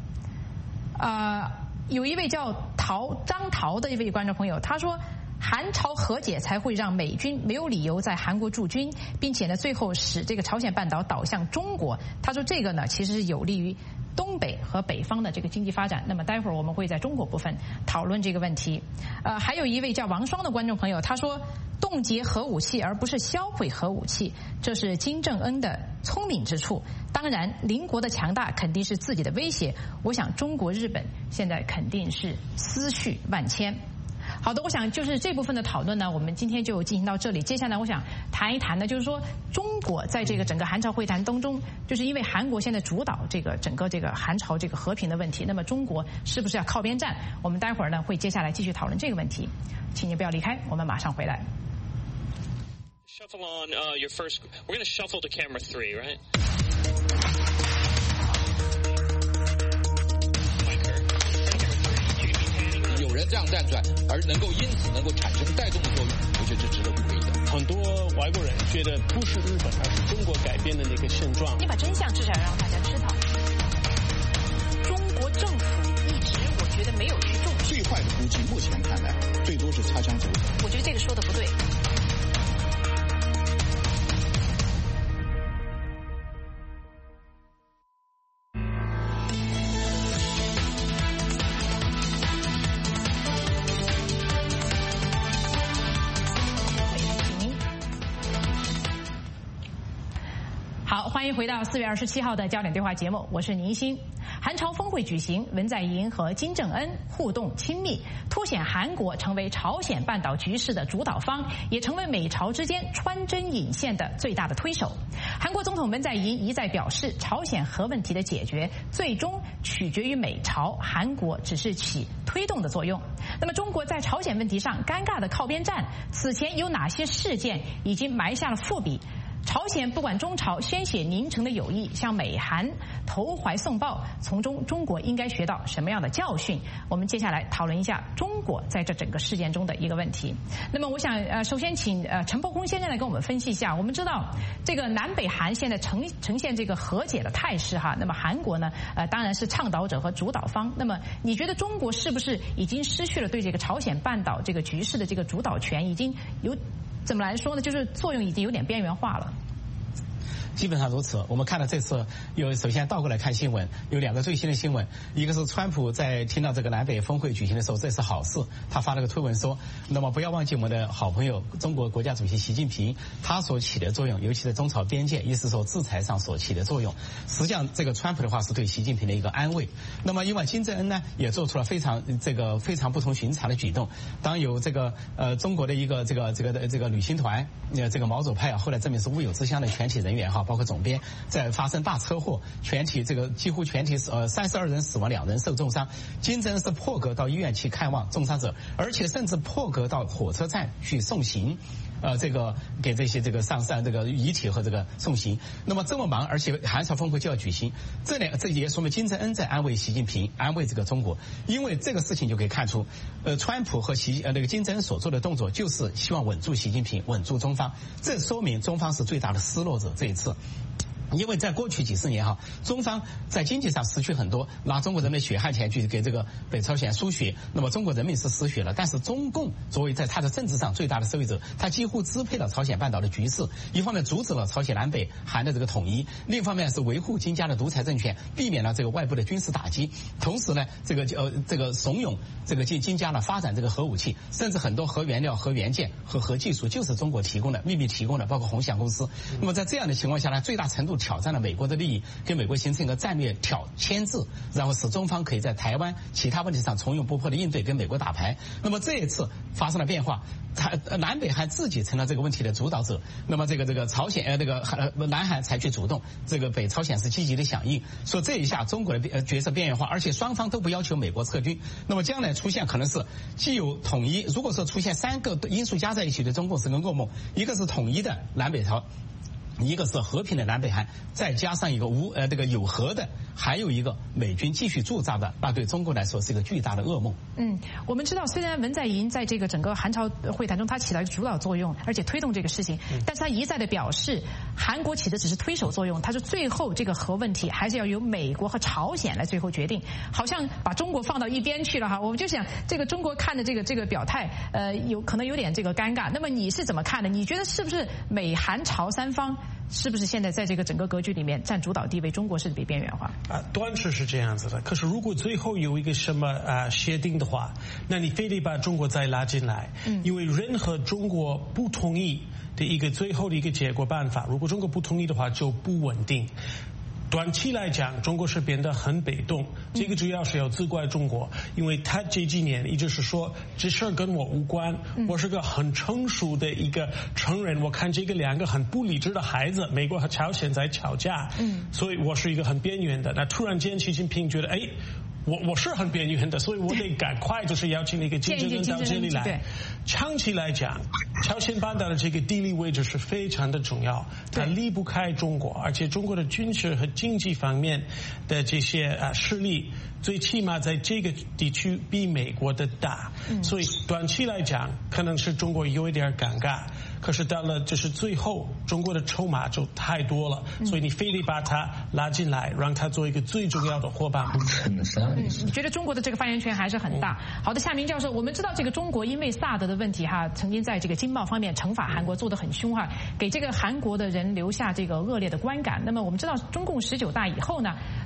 有一位叫张桃的一位观众朋友，他说韩朝和解才会让美军没有理由在韩国驻军，并且呢最后使这个朝鲜半岛倒向中国。他说这个呢其实是有利于东北和北方的这个经济发展。那么待会儿我们会在中国部分讨论这个问题。还有一位叫王双的观众朋友，他说冻结核武器而不是销毁核武器，这是金正恩的聪明之处。当然邻国的强大肯定是自己的威胁，我想中国日本现在肯定是思绪万千。好的，我想就是这部分的讨论呢，我们今天就进行到这里。接下来我想谈一谈呢，就是说中国在这个整个韩朝会谈当中，就是因为韩国现在主导这个整个这个韩朝这个和平的问题，那么中国是不是要靠边站？我们待会儿呢会接下来继续讨论这个问题，请你不要离开，我们马上回来。 Shuffle on your first. We're going to shuffle to camera 3, right? 有人这样站出来，而因此能够产生带动的作用，我觉得这值得鼓励的。 很多外国人觉得不是日本，而是中国改变的那个现状。 你把真相至少让大家知道。中国政府一直我觉得没有去重视。 最坏的估计，目前看来最多是擦枪走火。 我觉得这个说的不对。 欢迎回到4月27号的焦点对话节目，我是宁欣。韩朝峰会举行，文在寅和金正恩互动亲密，凸显韩国成为朝鲜半岛局势的主导方，也成为美朝之间穿针引线的最大的推手。韩国总统文在寅一再表示，朝鲜核问题的解决最终取决于美朝，韩国只是起推动的作用。那么中国在朝鲜问题上尴尬的靠边站，此前有哪些事件已经埋下了伏笔？朝鲜不管中朝鲜血凝成的友谊，向美韩投怀送抱，从中中国应该学到什么样的教训？我们接下来讨论一下中国在这整个事件中的一个问题。那么我想首先请陈伯公先生来跟我们分析一下。我们知道这个南北韩现在呈现这个和解的态势哈，那么韩国呢当然是倡导者和主导方。那么你觉得中国是不是已经失去了对这个朝鲜半岛这个局势的这个主导权，已经有怎么来说呢？就是作用已经有点边缘化了。 基本上如此。我们看到这次首先倒过来看新闻，有2个最新的新闻，一个是川普在听到这个南北峰会举行的时候，这是好事，他发了个推文说，那么不要忘记我们的好朋友中国国家主席习近平他所起的作用，尤其在中朝边界，意思说制裁上所起的作用。实际上这个川普的话是对习近平的一个安慰。那么另外金正恩呢也做出了非常不同寻常的举动。当有这个中国的一个这个旅行团，这个毛左派后来证明是乌有之乡的全体人员包括总编，在发生大车祸，几乎全体32人死亡，2人受重伤。金正恩是破格到医院去看望重伤者，而且甚至破格到火车站去送行。给这些上这个遗体和这个送行。那么这么忙，而且韩朝峰会就要举行，这也说明金正恩在安慰习近平，安慰这个中国。因为这个事情就可以看出，川普和金正恩所做的动作就是希望稳住习近平，稳住中方。这说明中方是最大的失落者这一次。因为在过去几十年中方在经济上失去很多，拿中国人民的血汗钱去给这个北朝鲜输血，那么中国人民是失血了。但是中共作为在他的政治上最大的受益者，他几乎支配了朝鲜半岛的局势，一方面阻止了朝鲜南北韩的这个统一，另一方面是维护金家的独裁政权，避免了这个外部的军事打击，同时呢这个怂恿这个金家呢发展这个核武器，甚至很多核原料、核元件和核技术就是中国提供的，秘密提供的，包括鸿翔公司。那么在这样的情况下呢，最大程度挑战了美国的利益，跟美国形成一个战略牵制，然后使中方可以在台湾其他问题上从容不迫的应对，跟美国打牌。那么这一次发生了变化，南北韩自己成了这个问题的主导者，那么这个朝鲜南韩采取主动，这个北朝鲜是积极的响应，说这一下中国的角色边缘化，而且双方都不要求美国撤军。那么将来出现可能是既有统一，如果说出现3个因素加在一起的中共是个噩梦，一个是统一的南北朝，一个是和平的南北韩，再加上一个有核的，还有一个美军继续驻扎的，那对中国来说是一个巨大的噩梦。 我们知道，虽然文在寅在这个整个韩朝会谈中他起到主导作用，而且推动这个事情，但是他一再的表示，韩国起的只是推手作用。他说最后这个核问题还是要由美国和朝鲜来最后决定，好像把中国放到一边去了哈。我们就想，这个中国看的这个表态，可能有点这个尴尬。那么你是怎么看的？你觉得是不是美韩朝3方？是不是现在在这个整个格局里面占主导地位？中国是被边缘化？ 端视是这样子的。可是如果最后有一个什么协定的话，那你非得把中国再拉进来，因为任何中国不同意的一个最后的一个结果办法，如果中国不同意的话就不稳定。短期来讲，中国是变得很被动，这个主要是要责怪中国，因为他这几年一直是说这事儿跟我无关，我是个很成熟的一个成人，我看这个2个很不理智的孩子，美国和朝鲜在吵架，所以我是一个很边缘的。那突然间习近平觉得我是很边缘的，所以我得赶快就是邀请那个金正恩到这里来。长期来讲，朝鲜半岛的这个地理位置是非常的重要，它离不开中国，而且中国的军事和经济方面的这些势力，最起码在这个地区比美国的大，所以短期来讲可能是中国有一点尴尬。可是到了就是最后，中国的筹码就太多了，所以你非得把他拉进来，让他做一个最重要的伙伴。 你觉得中国的这个发言权还是很大？好的，夏明教授，我们知道这个中国因为萨德的问题曾经在这个经贸方面惩罚韩国做得很凶给这个韩国的人留下这个恶劣的观感。那么我们知道中共19大以后呢，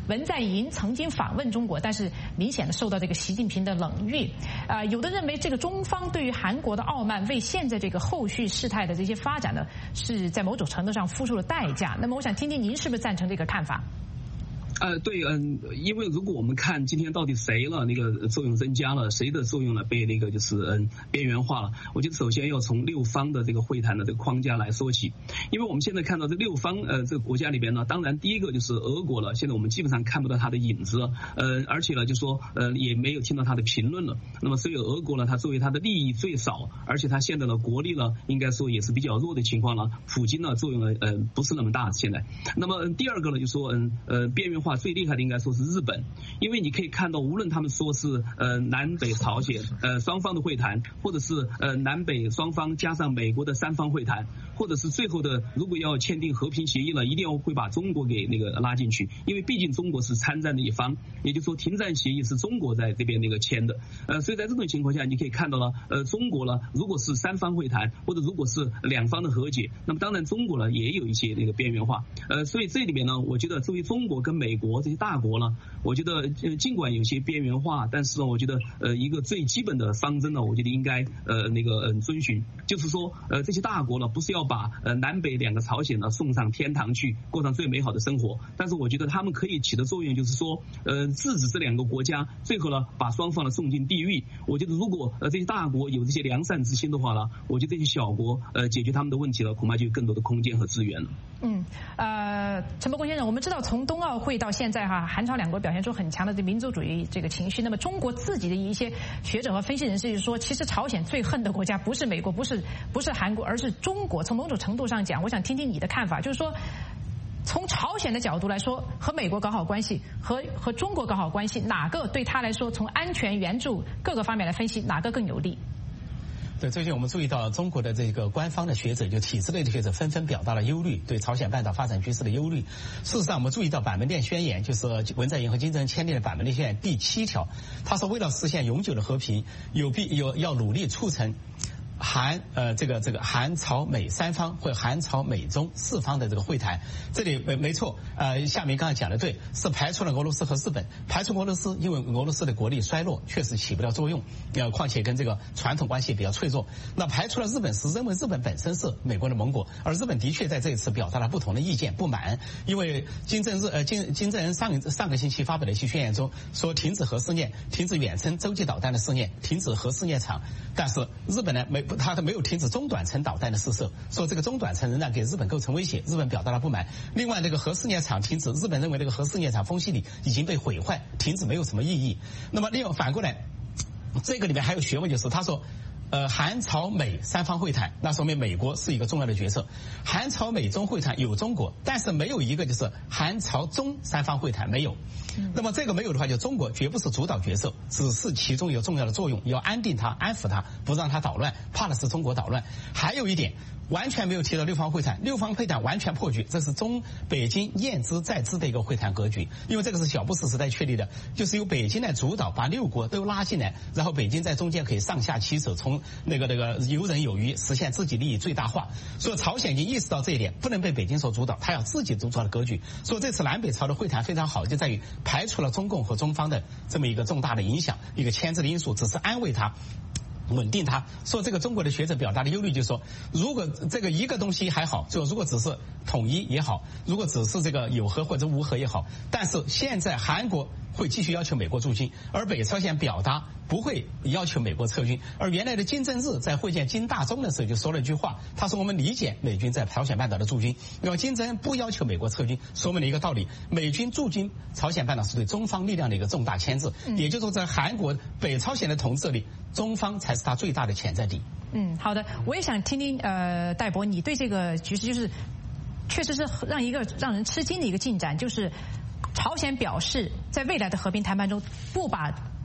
文在寅曾经访问中国，但是明显的受到这个习近平的冷遇。有的认为这个中方对于韩国的傲慢，为现在这个后续事态的这些发展呢，是在某种程度上付出了代价。那么我想听听您是不是赞成这个看法？ 对，因为如果我们看今天到底谁了那个作用增加了，谁的作用呢被那个就是边缘化了，我觉得首先要从六方的这个会谈的这个框架来说起，因为我们现在看到这六方这个国家里边呢，当然第一个就是俄国了，现在我们基本上看不到它的影子，而且呢就说也没有听到它的评论了。那么所以俄国呢，它作为它的利益最少，而且它现在的国力呢应该说也是比较弱的情况了，普京呢作用呢不是那么大现在。那么第二个呢就说边缘化最厉害的应该说是日本，因为你可以看到，无论他们说是南北朝鲜双方的会谈，或者是南北双方加上美国的三方会谈，或者是最后的如果要签订和平协议了，一定要会把中国给那个拉进去，因为毕竟中国是参战的一方，也就是说停战协议是中国在这边那个签的，所以在这种情况下，你可以看到了，中国呢如果是三方会谈，或者如果是两方的和解，那么当然中国呢也有一些那个边缘化，所以这里面呢，我觉得作为中国跟美国这些大国呢，我觉得尽管有些边缘化，但是呢，我觉得一个最基本的方针呢，我觉得应该遵循，就是说这些大国呢不是要把南北两个朝鲜呢送上天堂去，过上最美好的生活，但是我觉得他们可以起的作用就是说制止这两个国家，最后呢把双方呢送进地狱。我觉得如果这些大国有这些良善之心的话呢，我觉得这些小国解决他们的问题呢，恐怕就有更多的空间和资源了。 陈伯公先生，我们知道从冬奥会到现在韩朝两国表现出很强的民族主义这个情绪。那么中国自己的一些学者和分析人士就说，其实朝鲜最恨的国家不是美国，不是韩国，而是中国。从某种程度上讲，我想听听你的看法，就是说从朝鲜的角度来说，和美国搞好关系，和中国搞好关系，哪个对他来说从安全援助各个方面来分析，哪个更有利？ 对，最近我们注意到中国的这个官方的学者，就体制内的学者纷纷表达了忧虑，对朝鲜半岛发展局势的忧虑。事实上，我们注意到板门店宣言，就是文在寅和金正恩签订的板门店宣言第7条，他说为了实现永久的和平，要努力促成韩朝美三方或韩朝美中4方的这个会谈。这里没错，夏明刚才讲的对，是排除了俄罗斯和日本，排除俄罗斯，因为俄罗斯的国力衰弱，确实起不了作用，况且跟这个传统关系比较脆弱。那排除了日本，是认为日本本身是美国的盟国，而日本的确在这一次表达了不同的意见不满，因为金正恩上个星期发表的一些宣言中说停止核试验，停止远程洲际导弹的试验，停止核试验场，但是日本呢他没有停止中短程导弹的试射，说这个中短程仍然给日本构成威胁，日本表达了不满。另外，这个核试验场停止，日本认为这个核试验场风细里已经被毁坏，停止没有什么意义。那么另外反过来，这个里面还有学问，就是他说韩朝美三方会谈，那说明美国是一个重要的角色。韩朝美中会谈有中国，但是没有一个就是韩朝中三方会谈没有。那么这个没有的话，就中国绝不是主导角色，只是其中有重要的作用，要安定它、安抚它，不让它捣乱，怕的是中国捣乱。还有一点，完全没有提到六方会谈，六方会谈完全破局，这是北京验之在之的一个会谈格局，因为这个是小布什时代确立的，就是由北京来主导，把6国都拉进来，然后北京在中间可以上下其手，从那个游刃有余，实现自己利益最大化。所以朝鲜已经意识到这一点，不能被北京所主导，他要自己主导的格局。所以这次南北朝的会谈非常好，就在于排除了中共和中方的这么一个重大的影响，一个牵制的因素，只是安慰他，稳定它。说这个中国的学者表达的忧虑就是说，如果这个一个东西还好，就如果只是统一也好，如果只是这个有核或者无核也好，但是现在韩国会继续要求美国驻军，而北朝鲜表达不会要求美国撤军。而原来的金正日在会见金大中的时候就说了一句话，他说我们理解美军在朝鲜半岛的驻军，那么金正恩不要求美国撤军，说明了一个道理，美军驻军朝鲜半岛是对中方力量的一个重大牵制，也就是说在韩国北朝鲜的统治里，中方才是他最大的潜在敌。 好的，我也想听听戴博，你对这个局势就是确实是让人吃惊的一个进展，就是朝鲜表示在未来的和平谈判中不把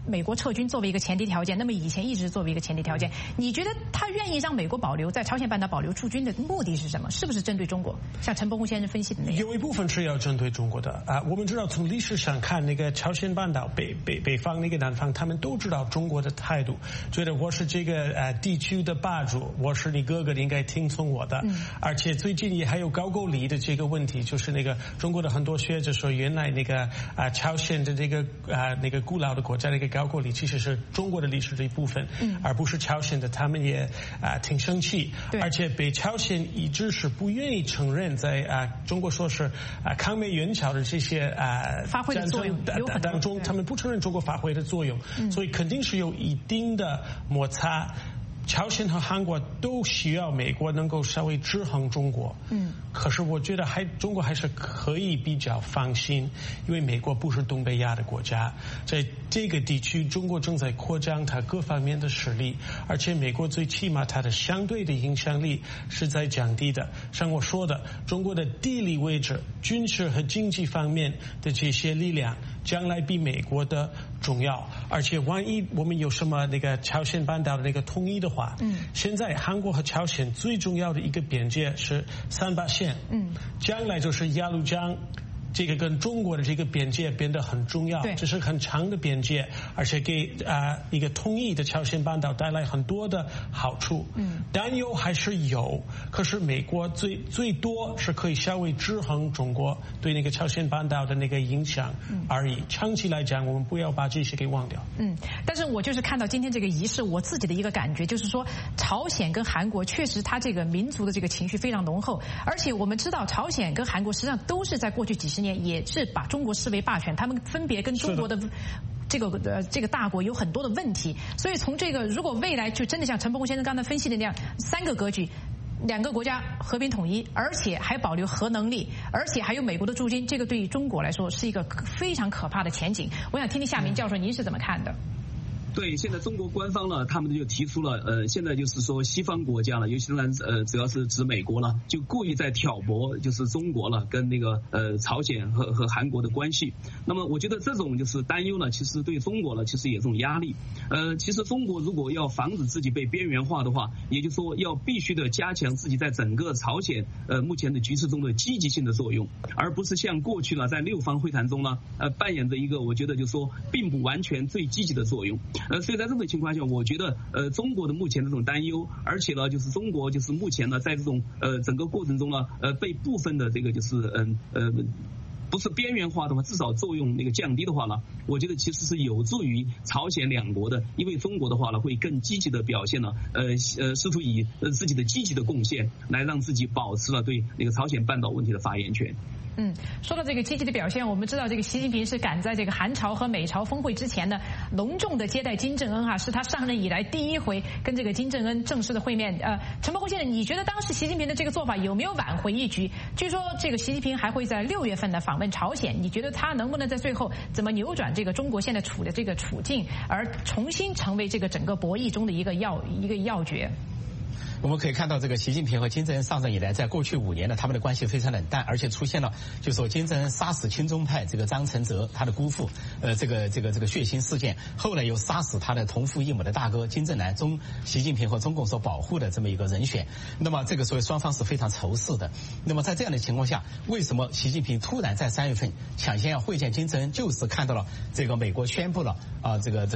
美国撤军作为一个前提条件，那么以前一直作为一个前提条件，你觉得他愿意让美国保留在朝鲜半岛保留驻军的目的是什么？是不是针对中国？像陈伯宏先生分析的那样， 有一部分是要针对中国的啊。我们知道从历史上看，那个朝鲜半岛北方那个南方，他们都知道中国的态度，觉得我是这个地区的霸主，我是你哥哥，你应该听从我的。而且最近也还有高句丽的这个问题，就是那个中国的很多学者说，原来那个朝鲜的这个那个古老的国家那个高句丽其实是中国的历史的一部分，而不是朝鲜的。他们也挺生气，而且北朝鲜一直是不愿意承认在中国说是抗美援朝的这些发挥的作用当中，他们不承认中国发挥的作用，所以肯定是有一定的摩擦。朝鲜和韩国都需要美国能够稍微制衡中国，可是我觉得中国还是可以比较放心，因为美国不是东北亚的国家，在这个地区中国正在扩张它各方面的实力，而且美国最起码它的相对的影响力是在降低的。像我说的，中国的地理位置、军事和经济方面的这些力量将来比美国的重要，而且万一我们有什么那个朝鲜半岛的那个统一的话，现在韩国和朝鲜最重要的一个边界是3八线，将来就是鸭绿江。这个跟中国的这个边界变得很重要，这是很长的边界，而且给一个统一的朝鲜半岛带来很多的好处。担忧还是有，可是美国最多是可以稍微制衡中国对那个朝鲜半岛的那个影响而已。长期来讲，我们不要把这些给忘掉。 但是我就是看到今天这个仪式，我自己的一个感觉就是说，朝鲜跟韩国确实他这个民族的这个情绪非常浓厚，而且我们知道朝鲜跟韩国实际上都是在过去几十年也是把中国视为霸权，他们分别跟中国的这个大国有很多的问题，所以从这个如果未来就真的像陈伯宏先生刚才分析的那样3个格局，2个国家和平统一，而且还保留核能力，而且还有美国的驻军，这个对于中国来说是一个非常可怕的前景。我想听听夏明教授您是怎么看的？ 对，现在中国官方呢，他们就提出了，现在就是说西方国家了，尤其是主要是指美国了，就故意在挑拨，就是中国了跟那个朝鲜和韩国的关系。那么我觉得这种就是担忧呢，其实对中国呢，其实也有这种压力。其实中国如果要防止自己被边缘化的话，也就是说要必须的加强自己在整个朝鲜目前的局势中的积极性的作用，而不是像过去呢在6方会谈中呢扮演着一个我觉得就是说并不完全最积极的作用。所以在这种情况下，我觉得中国的目前这种担忧，而且呢就是中国就是目前呢在这种整个过程中呢被部分的这个就是不是边缘化的话，至少作用那个降低的话呢，我觉得其实是有助于朝鲜2国的，因为中国的话呢会更积极的表现了，试图以自己的积极的贡献来让自己保持了对那个朝鲜半岛问题的发言权。 说到这个积极的表现，我们知道这个习近平是赶在这个韩朝和美朝峰会之前呢，隆重的接待金正恩是他上任以来第一回跟这个金正恩正式的会面。陈伯宏先生，你觉得当时习近平的这个做法有没有挽回一局？据说这个习近平还会在6月份呢访问朝鲜，你觉得他能不能在最后怎么扭转这个中国现在处的这个处境，而重新成为这个整个博弈中的一个要诀？ 我们可以看到，这个习近平和金正恩上任以来，在过去5年呢，他们的关系非常冷淡，而且出现了就说金正恩杀死亲中派这个张承泽他的姑父，这个血腥事件，后来又杀死他的同父异母的大哥金正男，习近平和中共所保护的这么一个人选。那么这个所以双方是非常仇视的。那么在这样的情况下，为什么习近平突然在3月份抢先要会见金正恩，就是看到了这个美国宣布了这个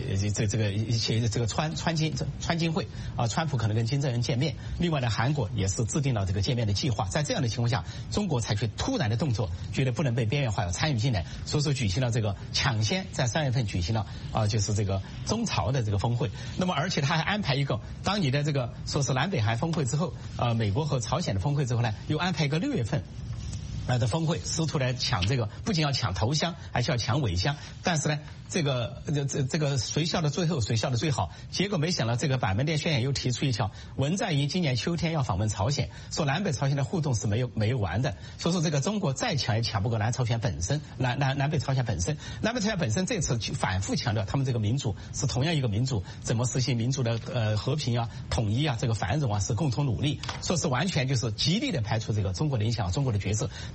川金会川普可能跟金正恩见面，另外呢，韩国也是制定了这个见面的计划。在这样的情况下，中国采取突然的动作，觉得不能被边缘化，要参与进来，所以说举行了这个抢先在3月份举行了就是这个中朝的这个峰会。那么而且他还安排一个，当你的这个说是南北韩峰会之后，美国和朝鲜的峰会之后呢，又安排一个6月份的峰会，试图来抢这个，不仅要抢头香，还是要抢尾香。但是呢，这个谁笑的最后，谁笑的最好。结果没想到，这个板门店宣言又提出一条，文在寅今年秋天要访问朝鲜，说南北朝鲜的互动是没有完的。所以说这个中国再抢也抢不过南北朝鲜本身。南北朝鲜本身这次反复强调，他们这个民主是同样一个民主，怎么实现民主的和平啊、统一啊、这个繁荣啊，是共同努力。说是完全就是极力的排除这个中国的影响、中国的角色。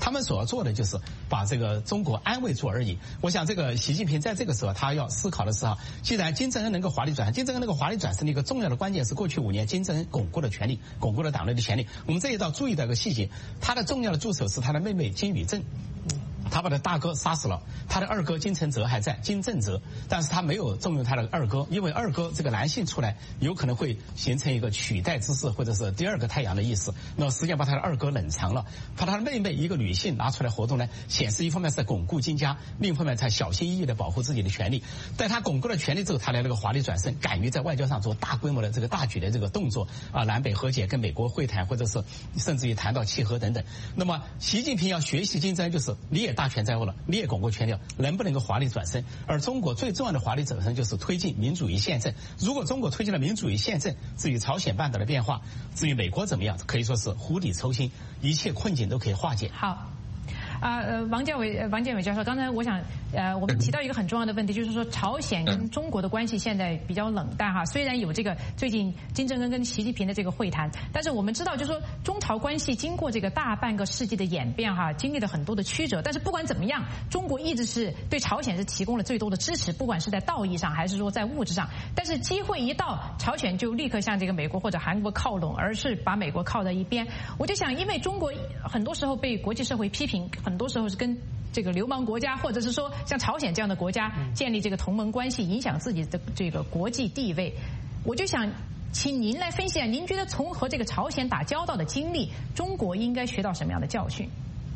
他们所要做的就是把这个中国安慰住而已。我想这个习近平在这个时候他要思考的是既然金正恩能够华丽转身，金正恩那个华丽转身的一个重要的关键是过去5年金正恩巩固了权力，巩固了党内的权力。我们这一道注意到一个细节，他的重要的助手是他的妹妹金宇镇。他把他大哥杀死了，他的二哥金承泽还在，金正泽，但是他没有重用他的二哥，因为二哥这个男性出来有可能会形成一个取代之势，或者是第二个太阳的意思。那实际上把他的二哥冷藏了，把他的妹妹一个女性拿出来活动呢，显示一方面是在巩固金家，另一方面才小心翼翼的保护自己的权利。在他巩固了权力之后，他来了个华丽转身，敢于在外交上做大规模的这个大举的这个动作南北和解，跟美国会谈，或者是甚至于谈到契合等等。那么习近平要学习金正恩，就是你也大权在握了，你也巩固权力了，能不能够华丽转身？而中国最重要的华丽转身就是推进民主与宪政。如果中国推进了民主与宪政，至于朝鲜半岛的变化，至于美国怎么样，可以说是釜底抽薪，一切困境都可以化解。 好。王建伟教授，刚才我想，我们提到一个很重要的问题，就是说朝鲜跟中国的关系现在比较冷淡哈。虽然有这个最近金正恩跟习近平的这个会谈，但是我们知道，就是说中朝关系经过这个大半个世纪的演变哈，经历了很多的曲折。但是不管怎么样，中国一直是对朝鲜是提供了最多的支持，不管是在道义上还是说在物质上。但是机会一到，朝鲜就立刻向这个美国或者韩国靠拢，而是把美国靠在一边。我就想，因为中国很多时候被国际社会批评，很多时候是跟这个流氓国家，或者是说像朝鲜这样的国家建立这个同盟关系，影响自己的这个国际地位。我就想请您来分析一下，您觉得从和这个朝鲜打交道的经历，中国应该学到什么样的教训？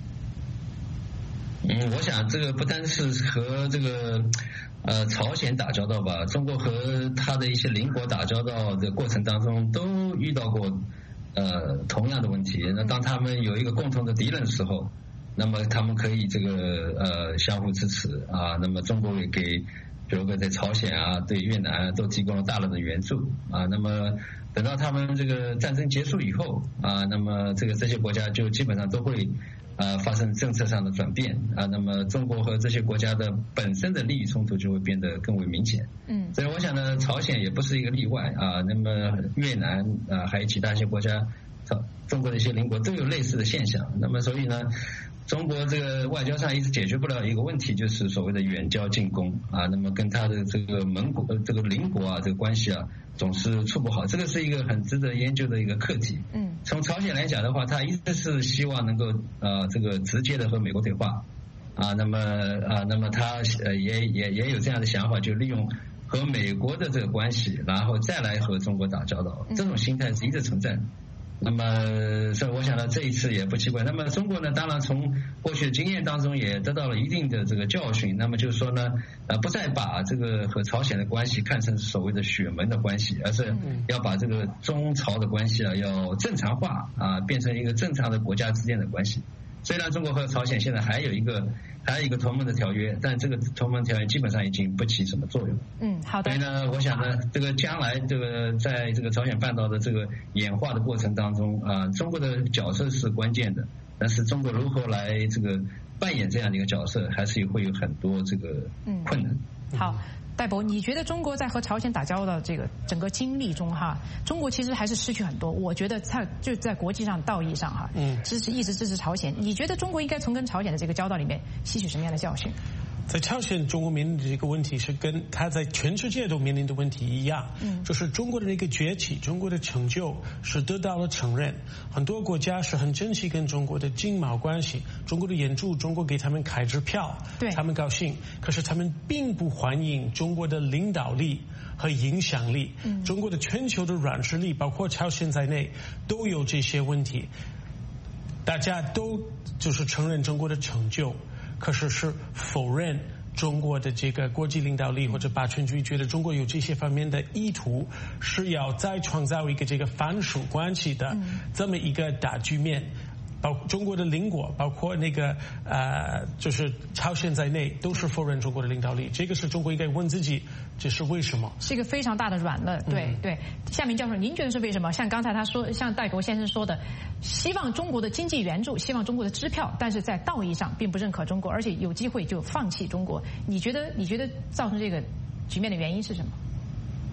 我想这个不单是和这个朝鲜打交道吧，中国和他的一些邻国打交道的过程当中都遇到过同样的问题。那当他们有一个共同的敌人的时候，那么他们可以这个相互支持那么中国也给比如说在朝鲜对越南都提供了大量的援助那么等到他们这个战争结束以后那么这些国家就基本上都会发生政策上的转变那么中国和这些国家的本身的利益冲突就会变得更为明显。所以我想呢，朝鲜也不是一个例外那么越南还有其他一些国家，中国的一些邻国都有类似的现象。那么所以呢，中国这个外交上一直解决不了一个问题，就是所谓的远交近攻那么跟他的这个盟国这个邻国这个关系总是处不好，这个是一个很值得研究的一个课题。从朝鲜来讲的话，他一直是希望能够这个直接的和美国对话那么他也有这样的想法，就利用和美国的这个关系，然后再来和中国打交道，这种心态是一直存在的。那么所以我想呢，这一次也不奇怪。那么中国呢，当然从过去的经验当中也得到了一定的这个教训。那么就是说呢，不再把这个和朝鲜的关系看成所谓的血门的关系，而是要把这个中朝的关系要正常化变成一个正常的国家之间的关系。虽然中国和朝鲜现在还有一个同盟的条约，但这个同盟条约基本上已经不起什么作用。 好的。 所以呢，我想呢，这个将来这个在这个朝鲜半岛的这个演化的过程当中中国的角色是关键的，但是中国如何来这个扮演这样的一个角色，还是会有很多这个困难。 好。戴博，你觉得中国在和朝鲜打交道这个整个经历中中国其实还是失去很多。我觉得它就在国际上道义上一直支持朝鲜。你觉得中国应该从跟朝鲜的这个交道里面吸取什么样的教训？ 在朝鲜，中国面临的这个问题是跟他在全世界都面临的问题一样，就是中国的那个崛起，中国的成就是得到了承认。很多国家是很珍惜跟中国的经贸关系，中国的援助，中国给他们开支票，他们高兴。可是他们并不欢迎中国的领导力和影响力，中国的全球的软实力，包括朝鲜在内，都有这些问题。大家都就是承认中国的成就，可是否认中国的这个国际领导力或者霸权主义，觉得中国有这些方面的意图，是要再创造一个这个藩属关系的这么一个大局面。中国的邻国，包括那个就是朝鲜在内，都是否认中国的领导力。这个是中国应该问自己，这是为什么？ 是一个非常大的软肋。对。夏明教授，您觉得是为什么？像刚才他说，像戴国先生说的，希望中国的经济援助，希望中国的支票，但是在道义上并不认可中国，而且有机会就放弃中国。你觉得造成这个局面的原因是什么？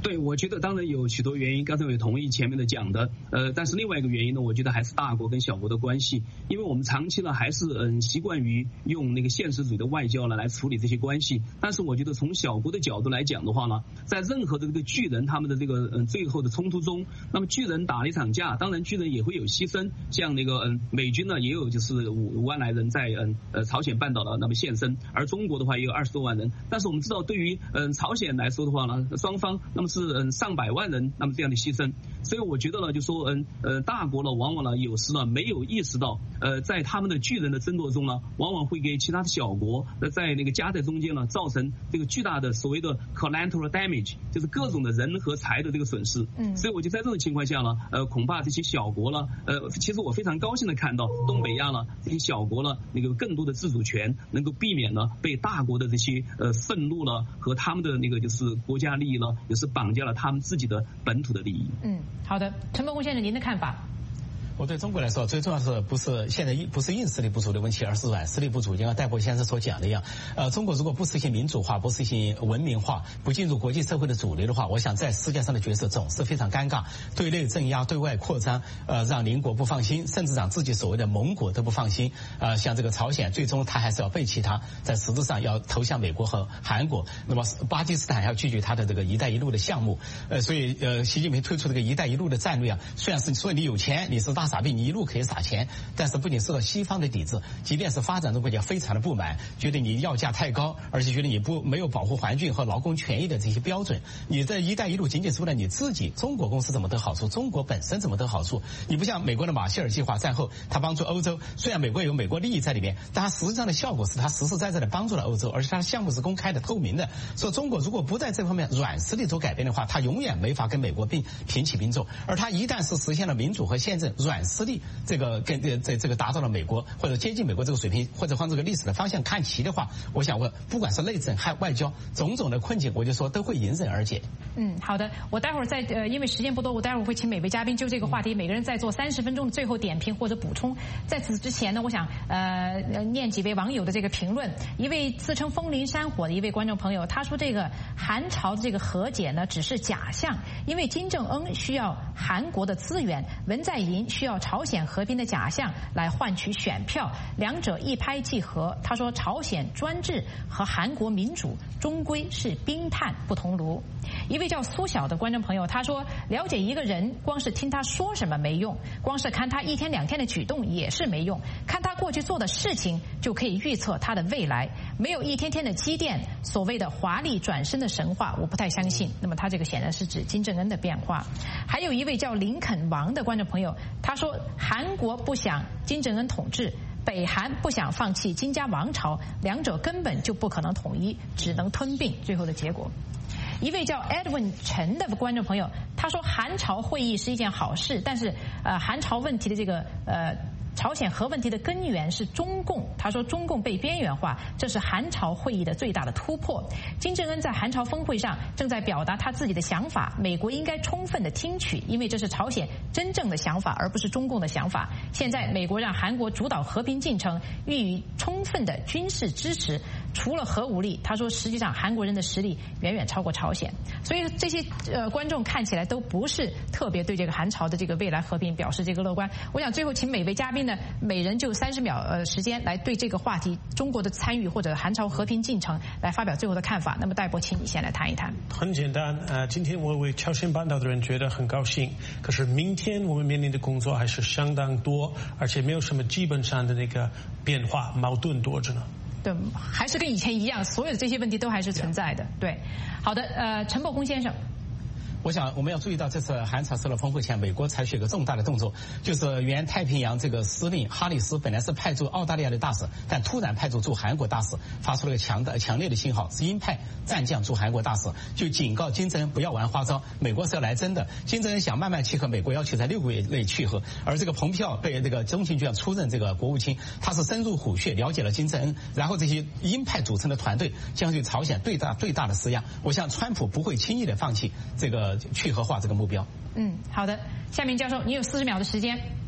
对，我觉得当然有许多原因，刚才我也同意前面的讲的，但是另外一个原因呢，我觉得还是大国跟小国的关系，因为我们长期呢还是习惯于用那个现实主义的外交呢来处理这些关系，但是我觉得从小国的角度来讲的话呢，在任何的这个巨人他们的这个最后的冲突中，那么巨人打了一场架，当然巨人也会有牺牲，像那个美军呢也有就是5万来人在朝鲜半岛的那么献身，而中国的话也有20多万人，但是我们知道对于朝鲜来说的话呢，双方那么是上百万人那么这样的牺牲，所以我觉得呢，就说大国呢往往呢有时呢没有意识到在他们的巨人的争夺中呢，往往会给其他的小国在那个夹在中间呢造成这个巨大的所谓的 collateral damage， 就是各种的人和财的这个损失。所以我就在这种情况下呢，恐怕这些小国呢，其实我非常高兴的看到东北亚呢这些小国呢那个更多的自主权，能够避免呢被大国的这些愤怒了和他们的那个就是国家利益呢，也是绑架了他们自己的本土的利益。 好的，陈伯公先生，您的看法？ 我对中国来说，最重要是不是现在不是硬实力不足的问题，而是软实力不足。就像戴博先生所讲的一样，中国如果不实行民主化，不实行文明化，不进入国际社会的主流的话，我想在世界上的角色总是非常尴尬。对内镇压，对外扩张，让邻国不放心，甚至让自己所谓的盟国都不放心。像这个朝鲜，最终他还是要背弃他，在实质上要投向美国和韩国。那么巴基斯坦还要拒绝他的这个“一带一路”的项目。所以习近平推出这个“一带一路”的战略啊，虽然是说你有钱，你是大傻逼，你一路可以撒钱，但是不仅受到西方的抵制，即便是发展中国家非常的不满，觉得你要价太高，而且觉得你没有保护环境和劳工权益的这些标准。你在一带一路仅仅是为了你自己中国公司怎么得好处，中国本身怎么得好处。你不像美国的马歇尔计划战后，他帮助欧洲，虽然美国有美国利益在里面，但他实际上的效果是他实实在在的帮助了欧洲，而且他的项目是公开的透明的。所以中国如果不在这方面软实力做改变的话，他永远没法跟美国平起平坐。而他一旦是实现了民主和宪政，软实力这个达到了美国或者接近美国这个水平，或者往这个历史的方向看齐的话，我想问，不管是内政还外交，种种的困境，我就说都会迎刃而解。 好的，我待会儿因为时间不多，我待会儿会请每位嘉宾就这个话题每个人再做30分钟的最后点评或者补充。在此之前呢，我想念几位网友的这个评论。一位自称风林山火的一位观众朋友，他说这个韩朝的这个和解呢只是假象，因为金正恩需要韩国的资源，文在寅需要朝鲜和平的假象来换取选票，两者一拍即合。他说朝鲜专制和韩国民主终归是冰炭不同炉。一位叫苏晓的观众朋友，他说了解一个人光是听他说什么没用，光是看他1天2天的举动也是没用，看他过去做的事情就可以预测他的未来，没有一天天的积淀，所谓的华丽转身的神话我不太相信。那么他这个显然是指金正恩的变化。还有一位叫林肯王的观众朋友，他说韩国不想金正恩统治，北韩不想放弃金家王朝，两者根本就不可能统一，只能吞并。最后的结果。一位叫 Edwin 陈的观众朋友，他说韩朝会议是一件好事，但是韩朝问题的这个朝鲜核问题的根源是中共，他说中共被边缘化，这是韩朝会议的最大的突破。金正恩在韩朝峰会上正在表达他自己的想法，美国应该充分的听取，因为这是朝鲜真正的想法，而不是中共的想法。现在美国让韩国主导和平进程，予以充分的军事支持，除了核武力，他说实际上韩国人的实力远远超过朝鲜。所以这些观众看起来都不是特别对这个韩朝的这个未来和平表示这个乐观。我想最后请每位嘉宾呢，每人就30秒时间来对这个话题中国的参与或者韩朝和平进程来发表最后的看法。那么戴博，请你先来谈一谈。 很简单，今天我为朝鲜半岛的人觉得很高兴，可是明天我们面临的工作还是相当多，而且没有什么基本上的那个变化，矛盾多着呢。 对，还是跟以前一样，所有的这些问题都还是存在的。对，好的，陈伯公先生。 我想我们要注意到，这次韩朝首脑峰会前，美国采取一个重大的动作，就是原太平洋这个司令哈里斯本来是派驻澳大利亚的大使，但突然派驻韩国大使，发出了一个强烈的信号，是鹰派战将驻韩国大使，就警告金正恩不要玩花招，美国是要来真的。金正恩想慢慢契合，美国要求在6个月内契合。而这个蓬佩奥被这个中情局出任这个国务卿，他是深入虎穴，了解了金正恩，然后这些鹰派组成的团队将对朝鲜最大的施压。我想川普不会轻易的放弃这个去核化这个目标。 好的，下面教授，你有40秒的时间。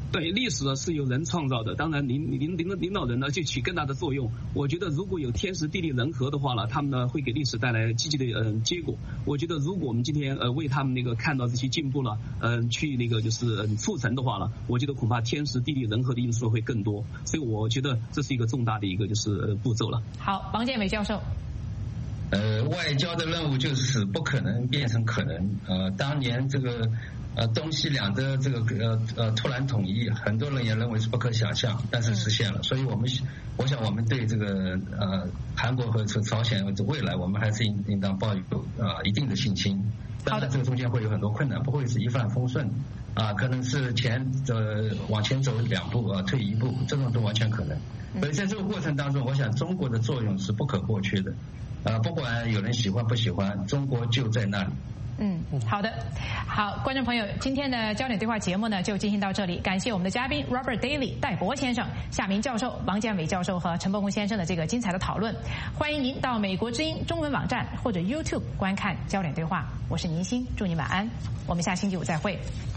对，历史是由人创造的，当然领导人呢就起更大的作用。我觉得如果有天时地利人和的话呢，他们呢会给历史带来积极的结果。我觉得如果我们今天为他们那个看到这些进步了，去那个就是促成的话了，我觉得恐怕天时地利人和的因素会更多。所以我觉得这是一个重大的一个就是步骤了。 好，王建伟教授。 外交的任务就是不可能变成可能。当年这个东西两的这个突然统一，很多人也认为是不可想象，但是实现了。所以我想我们对这个韩国和朝鲜的未来，我们还是应当抱有一定的信心。当然这个中间会有很多困难，不会是一帆风顺可能是往前走2步退1步，这种都完全可能。所以在这个过程当中，我想中国的作用是不可或缺的。不管有人喜欢不喜欢，中国就在那里。 好的，好，观众朋友，今天的焦点对话节目呢就进行到这里，感谢我们的嘉宾 Robert Daly 戴博先生、夏明教授、王建伟教授和陈伯公先生的这个精彩的讨论。欢迎您到美国之音中文网站或者 YouTube 观看焦点对话。我是宁欣，祝您晚安，我们下星期五再会。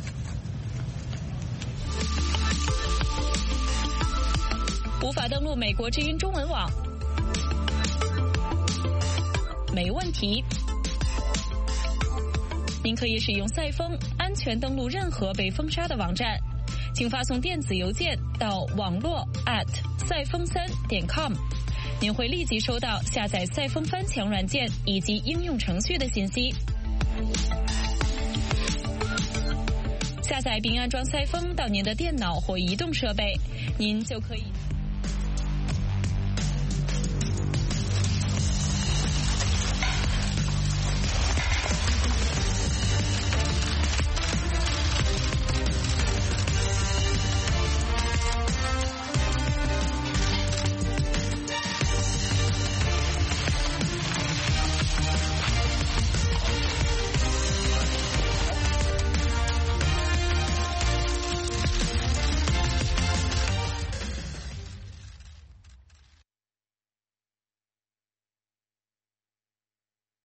无法登录美国之音中文网？没问题，您可以使用赛风安全登录任何被封杀的网站，请发送电子邮件到网络@赛风3.com，您会立即收到下载赛风翻墙软件以及应用程序的信息。下载并安装赛风到您的电脑或移动设备，您就可以